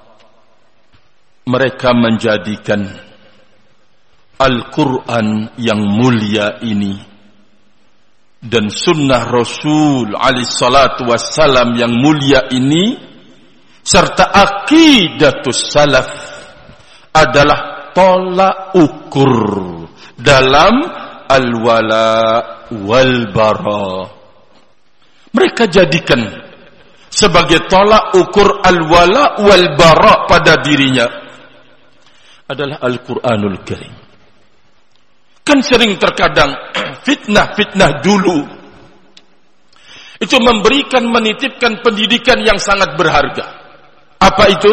Mereka menjadikan Al-Quran yang mulia ini dan sunnah Rasul alaihi salatu wassalam yang mulia ini serta aqidatus salaf adalah tolak ukur dalam al-wala wal bara. Mereka jadikan sebagai tolak ukur al-wala wal bara pada dirinya adalah Al-Quranul Karim. Kan sering terkadang fitnah-fitnah dulu itu memberikan, menitipkan pendidikan yang sangat berharga. Apa itu?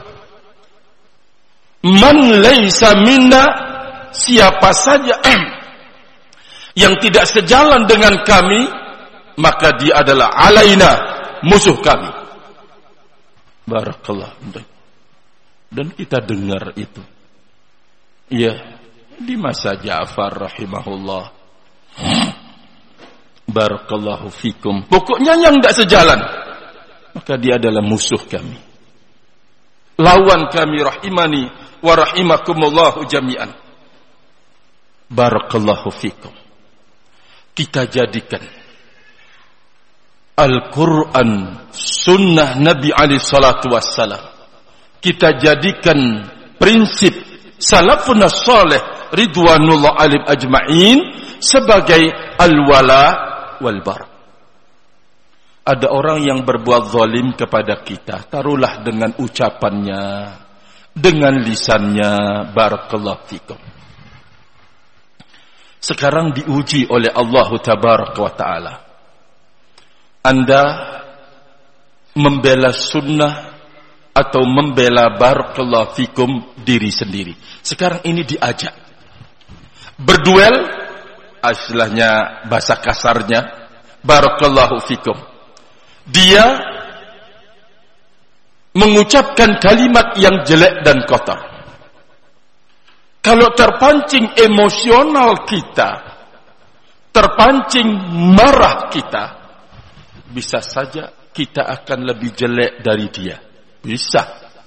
Man laisa minna, siapa saja yang tidak sejalan dengan kami, maka dia adalah alaina, musuh kami. Barakallah. Dan kita dengar itu. Ya, di masa Ja'far rahimahullah. Barakallahu fikum. Pokoknya yang tidak sejalan, maka dia adalah musuh kami, lawan kami, rahimani wa rahimakumullahu jami'an. Barakallahu fikum. Kita jadikan Al-Quran, sunnah Nabi alaihi salatu wassalam, kita jadikan prinsip salafun salih ridwanullah alaihim ajma'in sebagai al-wala wal bara. Ada orang yang berbuat zalim kepada kita, taruhlah dengan ucapannya, dengan lisannya, barakallahu fikum. Sekarang diuji oleh Allah Tabaraka wa Ta'ala. Anda membela sunnah atau membela, barakallahu fikum, diri sendiri. Sekarang ini diajak berduel, istilahnya bahasa kasarnya, barakallahu fikum, dia mengucapkan kalimat yang jelek dan kotor. Kalau terpancing emosional kita, terpancing marah kita, bisa saja kita akan lebih jelek dari dia. Bisa.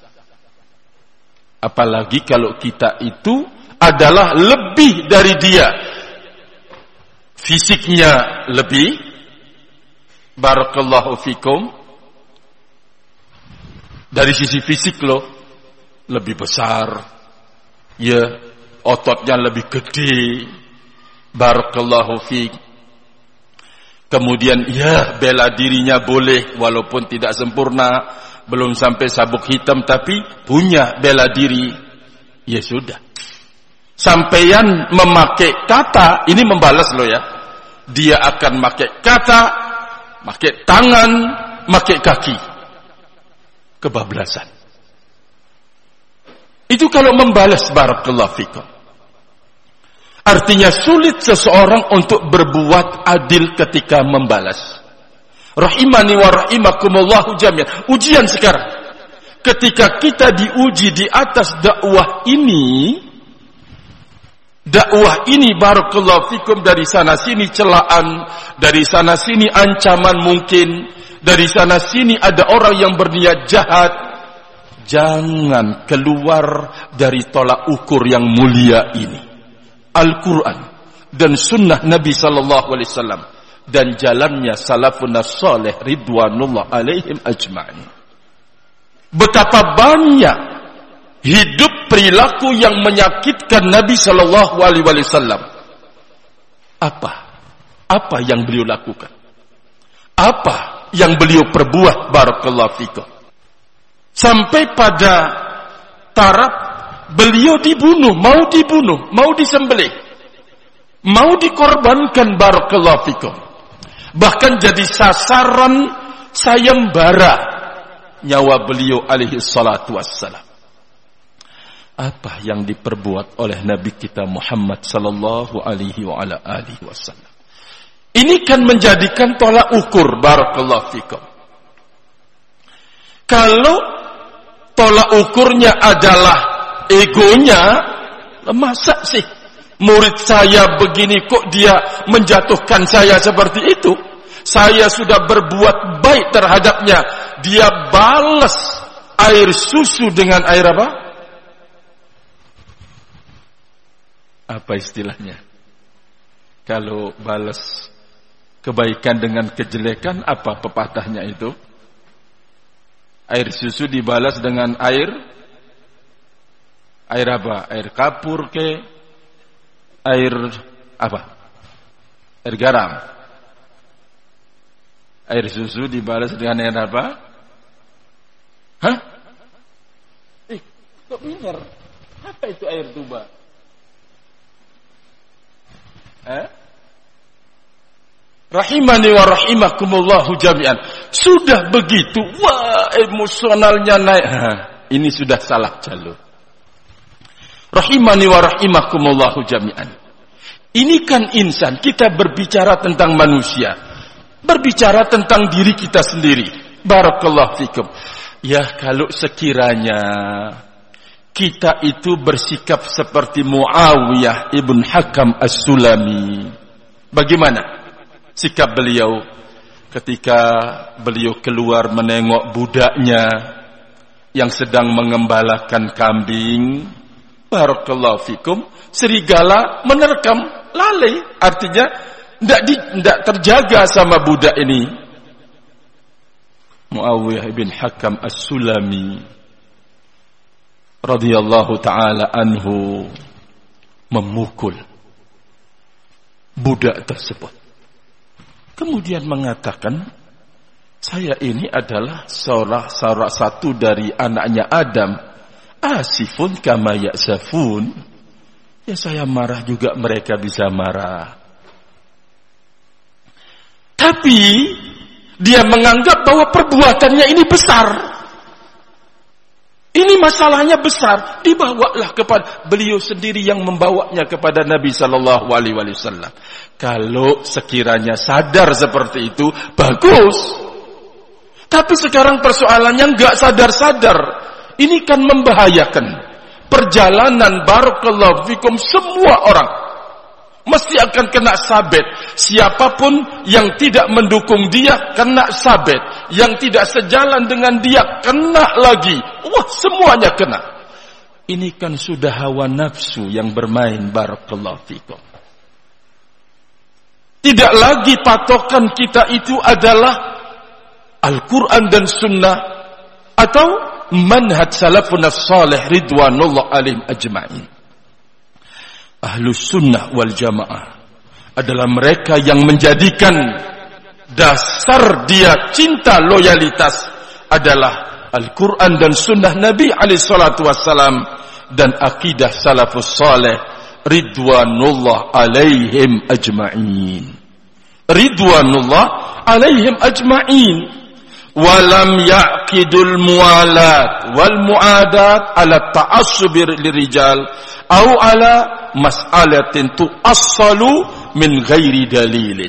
Apalagi kalau kita itu adalah lebih dari dia, fisiknya lebih, barakallahu fikum, dari sisi fisik loh, lebih besar, ya, ototnya lebih gede, barakallahu fik. Kemudian ya, bela dirinya boleh walaupun tidak sempurna, belum sampai sabuk hitam, tapi punya bela diri. Ya sudah. Sampaian memakai kata, ini membalas loh ya. Dia akan pakai kata, pakai tangan, pakai kaki. Kebablasan. Itu kalau membalas, barakallahu fikum. Artinya sulit seseorang untuk berbuat adil ketika membalas. Rahimani wa rahimakumullahu jami'an. Ujian sekarang. Ketika kita diuji di atas dakwah ini, dakwah ini barakallahu fikum, dari sana sini celaan, dari sana sini ancaman mungkin, dari sana sini ada orang yang berniat jahat. Jangan keluar dari tolak ukur yang mulia ini, Al-Quran dan sunnah Nabi sallallahu alaihi wasallam dan jalannya salafun salih ridwanullah alaihim ajma'in. Betapa banyak hidup perilaku yang menyakitkan Nabi sallallahu alaihi wasallam. Apa? Apa yang beliau lakukan? Apa yang beliau perbuat barakallahu fikum? Sampai pada taraf beliau dibunuh, mau dibunuh, mau disembelih, mau dikorbankan barakallahu fikum. Bahkan jadi sasaran sayembara nyawa beliau alaihi salatu wassalam. Apa yang diperbuat oleh Nabi kita Muhammad sallallahu alaihi wa ala alihi wasallam. Ini kan menjadikan tolak ukur barakallahu fikum. Kalau tolak ukurnya adalah egonya, masa sih murid saya begini kok dia menjatuhkan saya seperti itu? Saya sudah berbuat baik terhadapnya, dia balas air susu dengan air apa? Apa istilahnya? Kalau balas kebaikan dengan kejelekan, apa pepatahnya itu? Air susu dibalas dengan air air apa? Air kapur ke? Air apa? Air garam. Air susu dibalas dengan air apa? Hah? Eh, kok minor? Apa itu air tuba? Eh? Rahimani wa rahimakumullahu jami'an. Sudah begitu, wah emosionalnya naik. Ha, ini sudah salah jalur. Rahimani wa rahimakumullahu jami'an. Ini kan insan, kita berbicara tentang manusia, berbicara tentang diri kita sendiri. Barakallahu fikum. Ya, kalau sekiranya kita itu bersikap seperti Muawiyah ibn Hakam As-Sulami, bagaimana sikap beliau ketika beliau keluar menengok budaknya yang sedang mengembalakan kambing? Barakallahu fikum. Serigala menerkam, lalai. Artinya tidak tidak terjaga sama budak ini. Muawiyah bin Hakam As-Sulami radhiyallahu taala anhu memukul budak tersebut. Kemudian mengatakan, saya ini adalah salah, salah satu dari anaknya Adam. Asifun kama ya'safun. Ya, saya marah juga mereka bisa marah. Tapi dia menganggap bahwa perbuatannya ini besar. Ini masalahnya besar. Dibawalah kepada beliau sendiri yang membawanya kepada Nabi sallallahu alaihi wasallam. Kalau sekiranya sadar seperti itu, bagus. Tapi sekarang persoalannya enggak sadar-sadar. Ini kan membahayakan perjalanan barakallahu fikum semua orang. Mesti akan kena sabet. Siapapun yang tidak mendukung dia kena sabet. Yang tidak sejalan dengan dia kena lagi. Wah, semuanya kena. Ini kan sudah hawa nafsu yang bermain barakallahu fikum. Tidak lagi patokan kita itu adalah Al-Quran dan Sunnah atau manhaj salafun salih ridwanullah alaihim ajma'in. Ahlus Sunnah wal Jamaah adalah mereka yang menjadikan dasar dia cinta loyalitas adalah Al-Quran dan Sunnah Nabi alaihi salatu wassalam dan akidah salafus salih ridwanullah alaihim ajma'in. Ridwanullah alaihim ajma'in. walam ya'qidul muwalat wal mu'adat ala ta'assubir lirijal au ala mas'alatin tu'assalu min ghairi dalilin.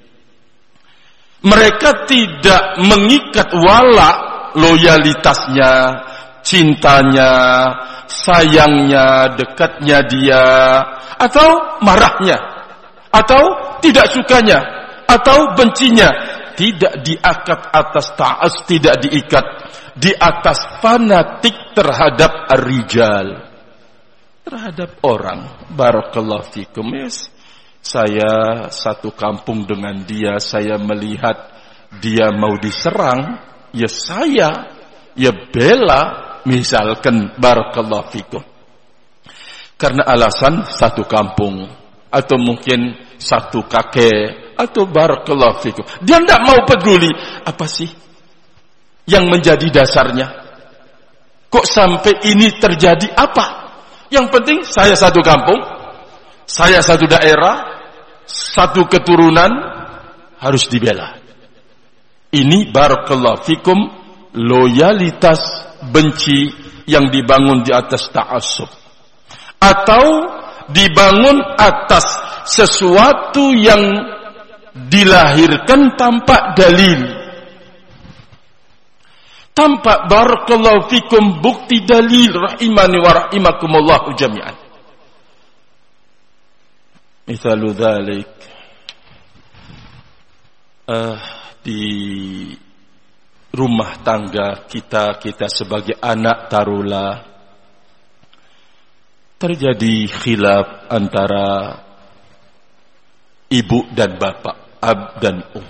Mereka tidak mengikat wala, loyalitasnya, cintanya, sayangnya, dekatnya dia, atau marahnya, atau tidak sukanya, atau bencinya. Tidak diikat atas ta'as, tidak diikat di atas fanatik terhadap ar-rijal, terhadap orang. Barakallahu fikum. Yes. Saya satu kampung dengan dia, saya melihat dia mau diserang, ya saya ya bela, misalkan, barakallahu fikum, karena alasan satu kampung, atau mungkin satu kakek, atau barakallahu fikum. Dia tidak mau peduli. Apa sih yang menjadi dasarnya? Kok sampai ini terjadi? Apa? Yang penting saya satu kampung, saya satu daerah, satu keturunan, harus dibela. Ini barakallahu fikum loyalitas benci yang dibangun di atas ta'assub, atau dibangun atas sesuatu yang dilahirkan tanpa dalil, tanpa barakallahu fikum bukti dalil. Rahimani wa rahimakumullahu jami'an. Mithalu dzalik, uh, di rumah tangga kita, kita sebagai anak taruhlah terjadi khilaf antara ibu dan bapak, ab dan um.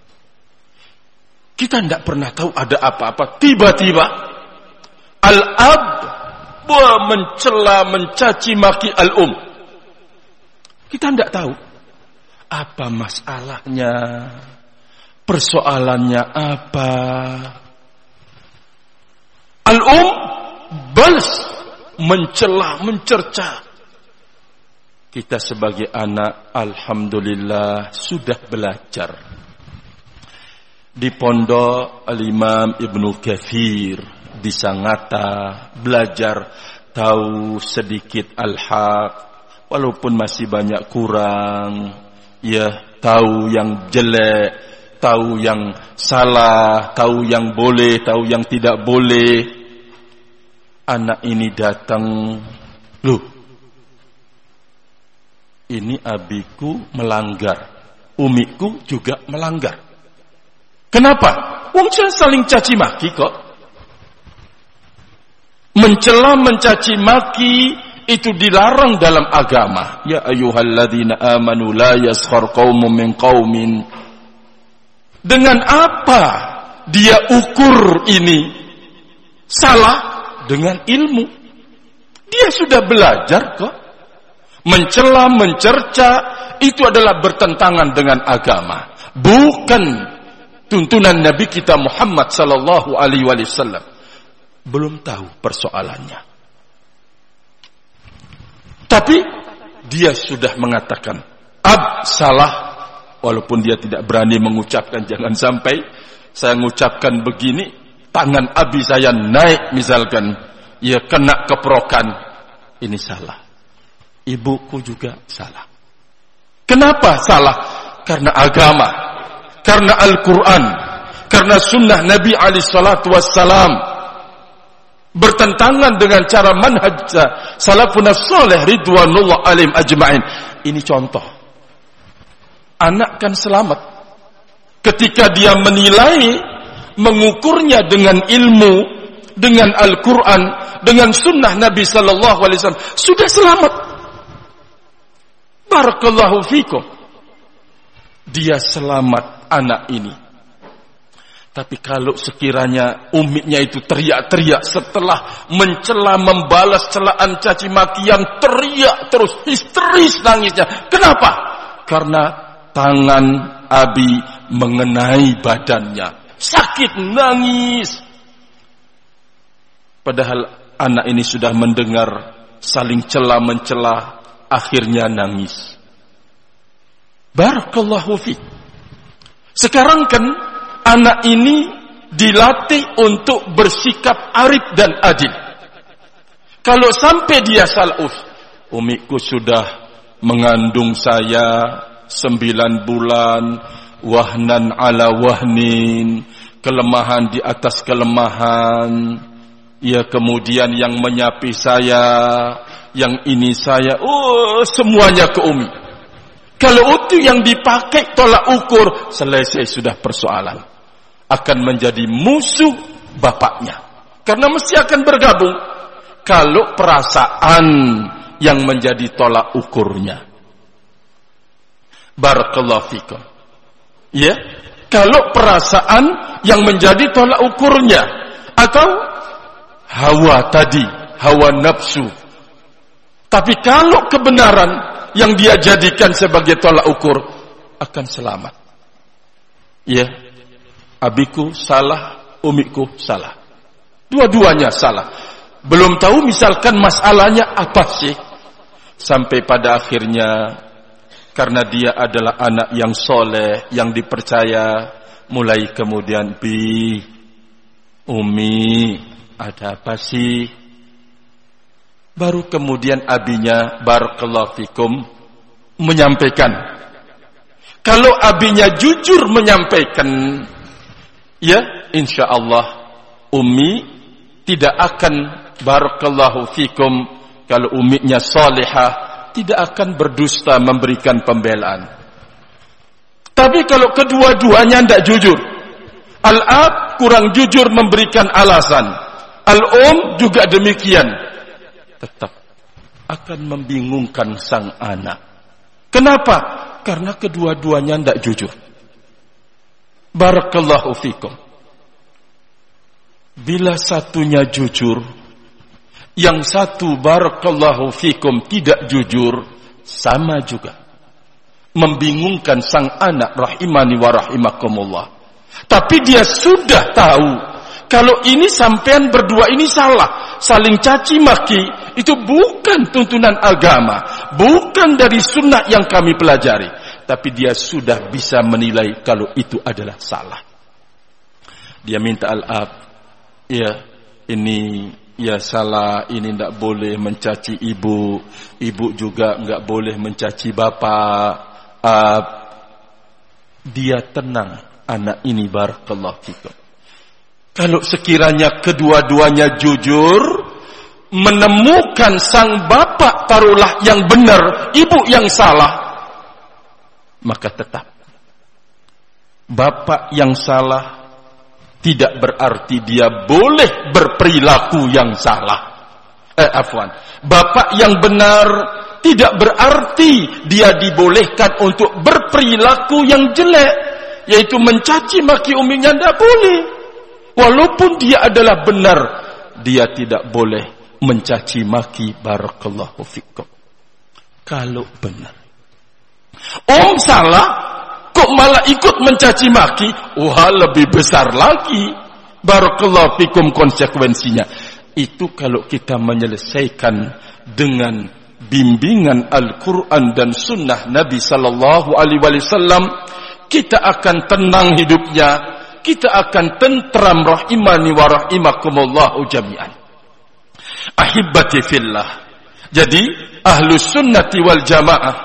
Kita tidak pernah tahu ada apa-apa. Tiba-tiba al-ab mencela, mencaci maki al-um. Kita tidak tahu apa masalahnya, persoalannya apa. Al-um balas, mencela, mencerca. Kita sebagai anak, alhamdulillah, sudah belajar. Di pondok Al-Imam Ibnu Katsir di Sangatta, belajar tahu sedikit al-haq, walaupun masih banyak kurang, ya, tahu yang jelek, tahu yang salah, tahu yang boleh, tahu yang tidak boleh. Anak ini datang, loh, ini abiku melanggar, umiku juga melanggar. Kenapa? Wong saling caci maki kok. Mencela, mencaci maki itu dilarang dalam agama. Ya ayyuhalladzina amanu la yaskhar qaumun min qaumin. Dengan apa dia ukur ini? Salah dengan ilmu. Dia sudah belajar kok. Mencela, mencerca itu adalah bertentangan dengan agama, bukan tuntunan Nabi kita Muhammad sallallahu alaihi wasallam. Belum tahu persoalannya, tapi dia sudah mengatakan ab salah, walaupun dia tidak berani mengucapkan. Jangan sampai saya mengucapkan begini, tangan abi saya naik misalkan, ya kena keprokan, ini salah. Ibuku juga salah. Kenapa salah? Karena agama, karena Al-Quran, karena sunnah Nabi alaihi salatu wassalam, bertentangan dengan cara manhaj salafun salih ridwanullah alaihim ajma'in. Ini contoh. Anak kan selamat ketika dia menilai, mengukurnya dengan ilmu, dengan Al-Quran, dengan sunnah Nabi sallallahu alaihi wasallam, sudah selamat. Barakallahu fikum. Dia selamat, anak ini. Tapi kalau sekiranya umiknya itu teriak-teriak setelah mencela, membalas celaan caci maki, yang teriak terus, histeris nangisnya. Kenapa? Karena tangan abi mengenai badannya, sakit, nangis. Padahal anak ini sudah mendengar saling cela mencela, akhirnya nangis. Barakallahu fi. Sekarang kan anak ini dilatih untuk bersikap arif dan adil. Kalau sampai dia salah, uh, umiku sudah mengandung saya sembilan bulan, wahnan ala wahnin, kelemahan di atas kelemahan, ya kemudian yang menyapi saya, yang ini saya, oh semuanya ke umi. Kalau itu yang dipakai tolak ukur, selesai sudah persoalan. Akan menjadi musuh bapaknya. Karena mesti akan bergabung. Kalau perasaan yang menjadi tolak ukurnya. Barakallahu fikum. Ya, kalau perasaan yang menjadi tolak ukurnya. Atau hawa tadi, hawa nafsu. Tapi kalau kebenaran yang dia jadikan sebagai tolak ukur, akan selamat. Ya, abiku salah, umiku salah. Dua-duanya salah. Belum tahu misalkan masalahnya apa sih. Sampai pada akhirnya, karena dia adalah anak yang soleh, yang dipercaya, mulai kemudian, bi, umi, ada apa sih? Baru kemudian abinya, barakallahu fikum, menyampaikan. Kalau abinya jujur menyampaikan, ya, insya Allah umi tidak akan, barakallahu fikum, kalau uminya salihah, tidak akan berdusta memberikan pembelaan. Tapi kalau kedua-duanya tidak jujur, al-ab kurang jujur memberikan alasan, al-um juga demikian, tetap akan membingungkan sang anak. Kenapa? Karena kedua-duanya tidak jujur. Barakallahu fikum. Bila satunya jujur, yang satu barakallahu fikum tidak jujur, sama juga. Membingungkan sang anak rahimani wa rahimakumullah. Tapi dia sudah tahu, kalau ini sampean berdua ini salah, saling caci maki, itu bukan tuntunan agama, bukan dari sunnah yang kami pelajari. Tapi dia sudah bisa menilai kalau itu adalah salah. Dia minta al-ab, ya ini ya salah, ini tidak boleh mencaci ibu, ibu juga tidak boleh mencaci bapak. Uh, dia tenang, anak ini barakallahu fikum. Kalau sekiranya kedua-duanya jujur, menemukan sang bapak taruhlah yang benar, ibu yang salah, maka tetap bapak yang salah tidak berarti dia boleh berperilaku yang salah. Eh, afwan. Bapak yang benar tidak berarti dia dibolehkan untuk berperilaku yang jelek, yaitu mencaci maki uminya, tidak boleh. Walaupun dia adalah benar, dia tidak boleh mencaci maki, barakallahu fikum. Kalau benar. Om salah, kok malah ikut mencaci maki, wah lebih besar lagi, barakallahu fikum konsekuensinya. Itu kalau kita menyelesaikan dengan bimbingan Al-Quran dan Sunnah Nabi Sallallahu Alaihi Wasallam, kita akan tenang hidupnya, kita akan tentram rahimani wa rahimakumullahu jami'an. Ahibbati fillah. Jadi ahlus sunnati wal jamaah,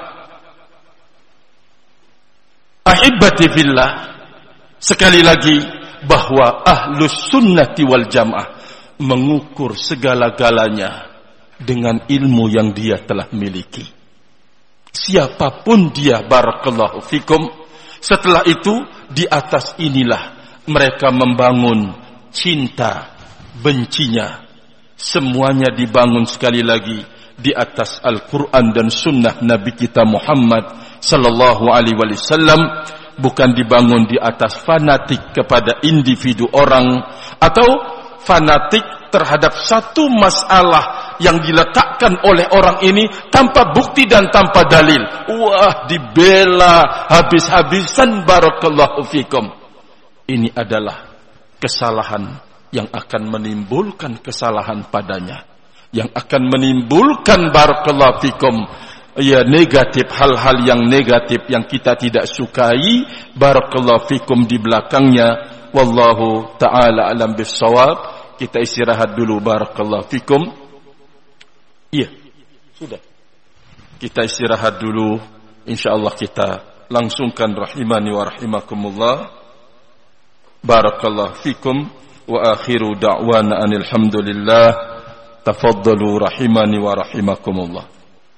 ahibbati fillah, sekali lagi bahwa ahlus sunnati wal jamaah mengukur segala-galanya dengan ilmu yang dia telah miliki. Siapapun dia, barakallahu fikum, setelah itu di atas inilah mereka membangun cinta, bencinya. Semuanya dibangun sekali lagi di atas Al-Quran dan Sunnah Nabi kita Muhammad Sallallahu Alaihi Wasallam, bukan dibangun di atas fanatik kepada individu orang atau fanatik terhadap satu masalah yang diletakkan oleh orang ini tanpa bukti dan tanpa dalil. Wah, dibela habis-habisan, barakallahu fikum. Ini adalah kesalahan yang akan menimbulkan kesalahan padanya, yang akan menimbulkan, barakallahu fikum, ya negatif, hal-hal yang negatif yang kita tidak sukai, barakallahu fikum, di belakangnya wallahu ta'ala alam bissawab. Kita istirahat dulu, barakallahu fikum. Iya, sudah. Kita istirahat dulu, insyaallah kita langsungkan rahimani wa rahimakumullah. Barakallahu fikum wa akhiru da'wana anil hamdulillah. Tafaddalu rahimani wa rahimakumullah.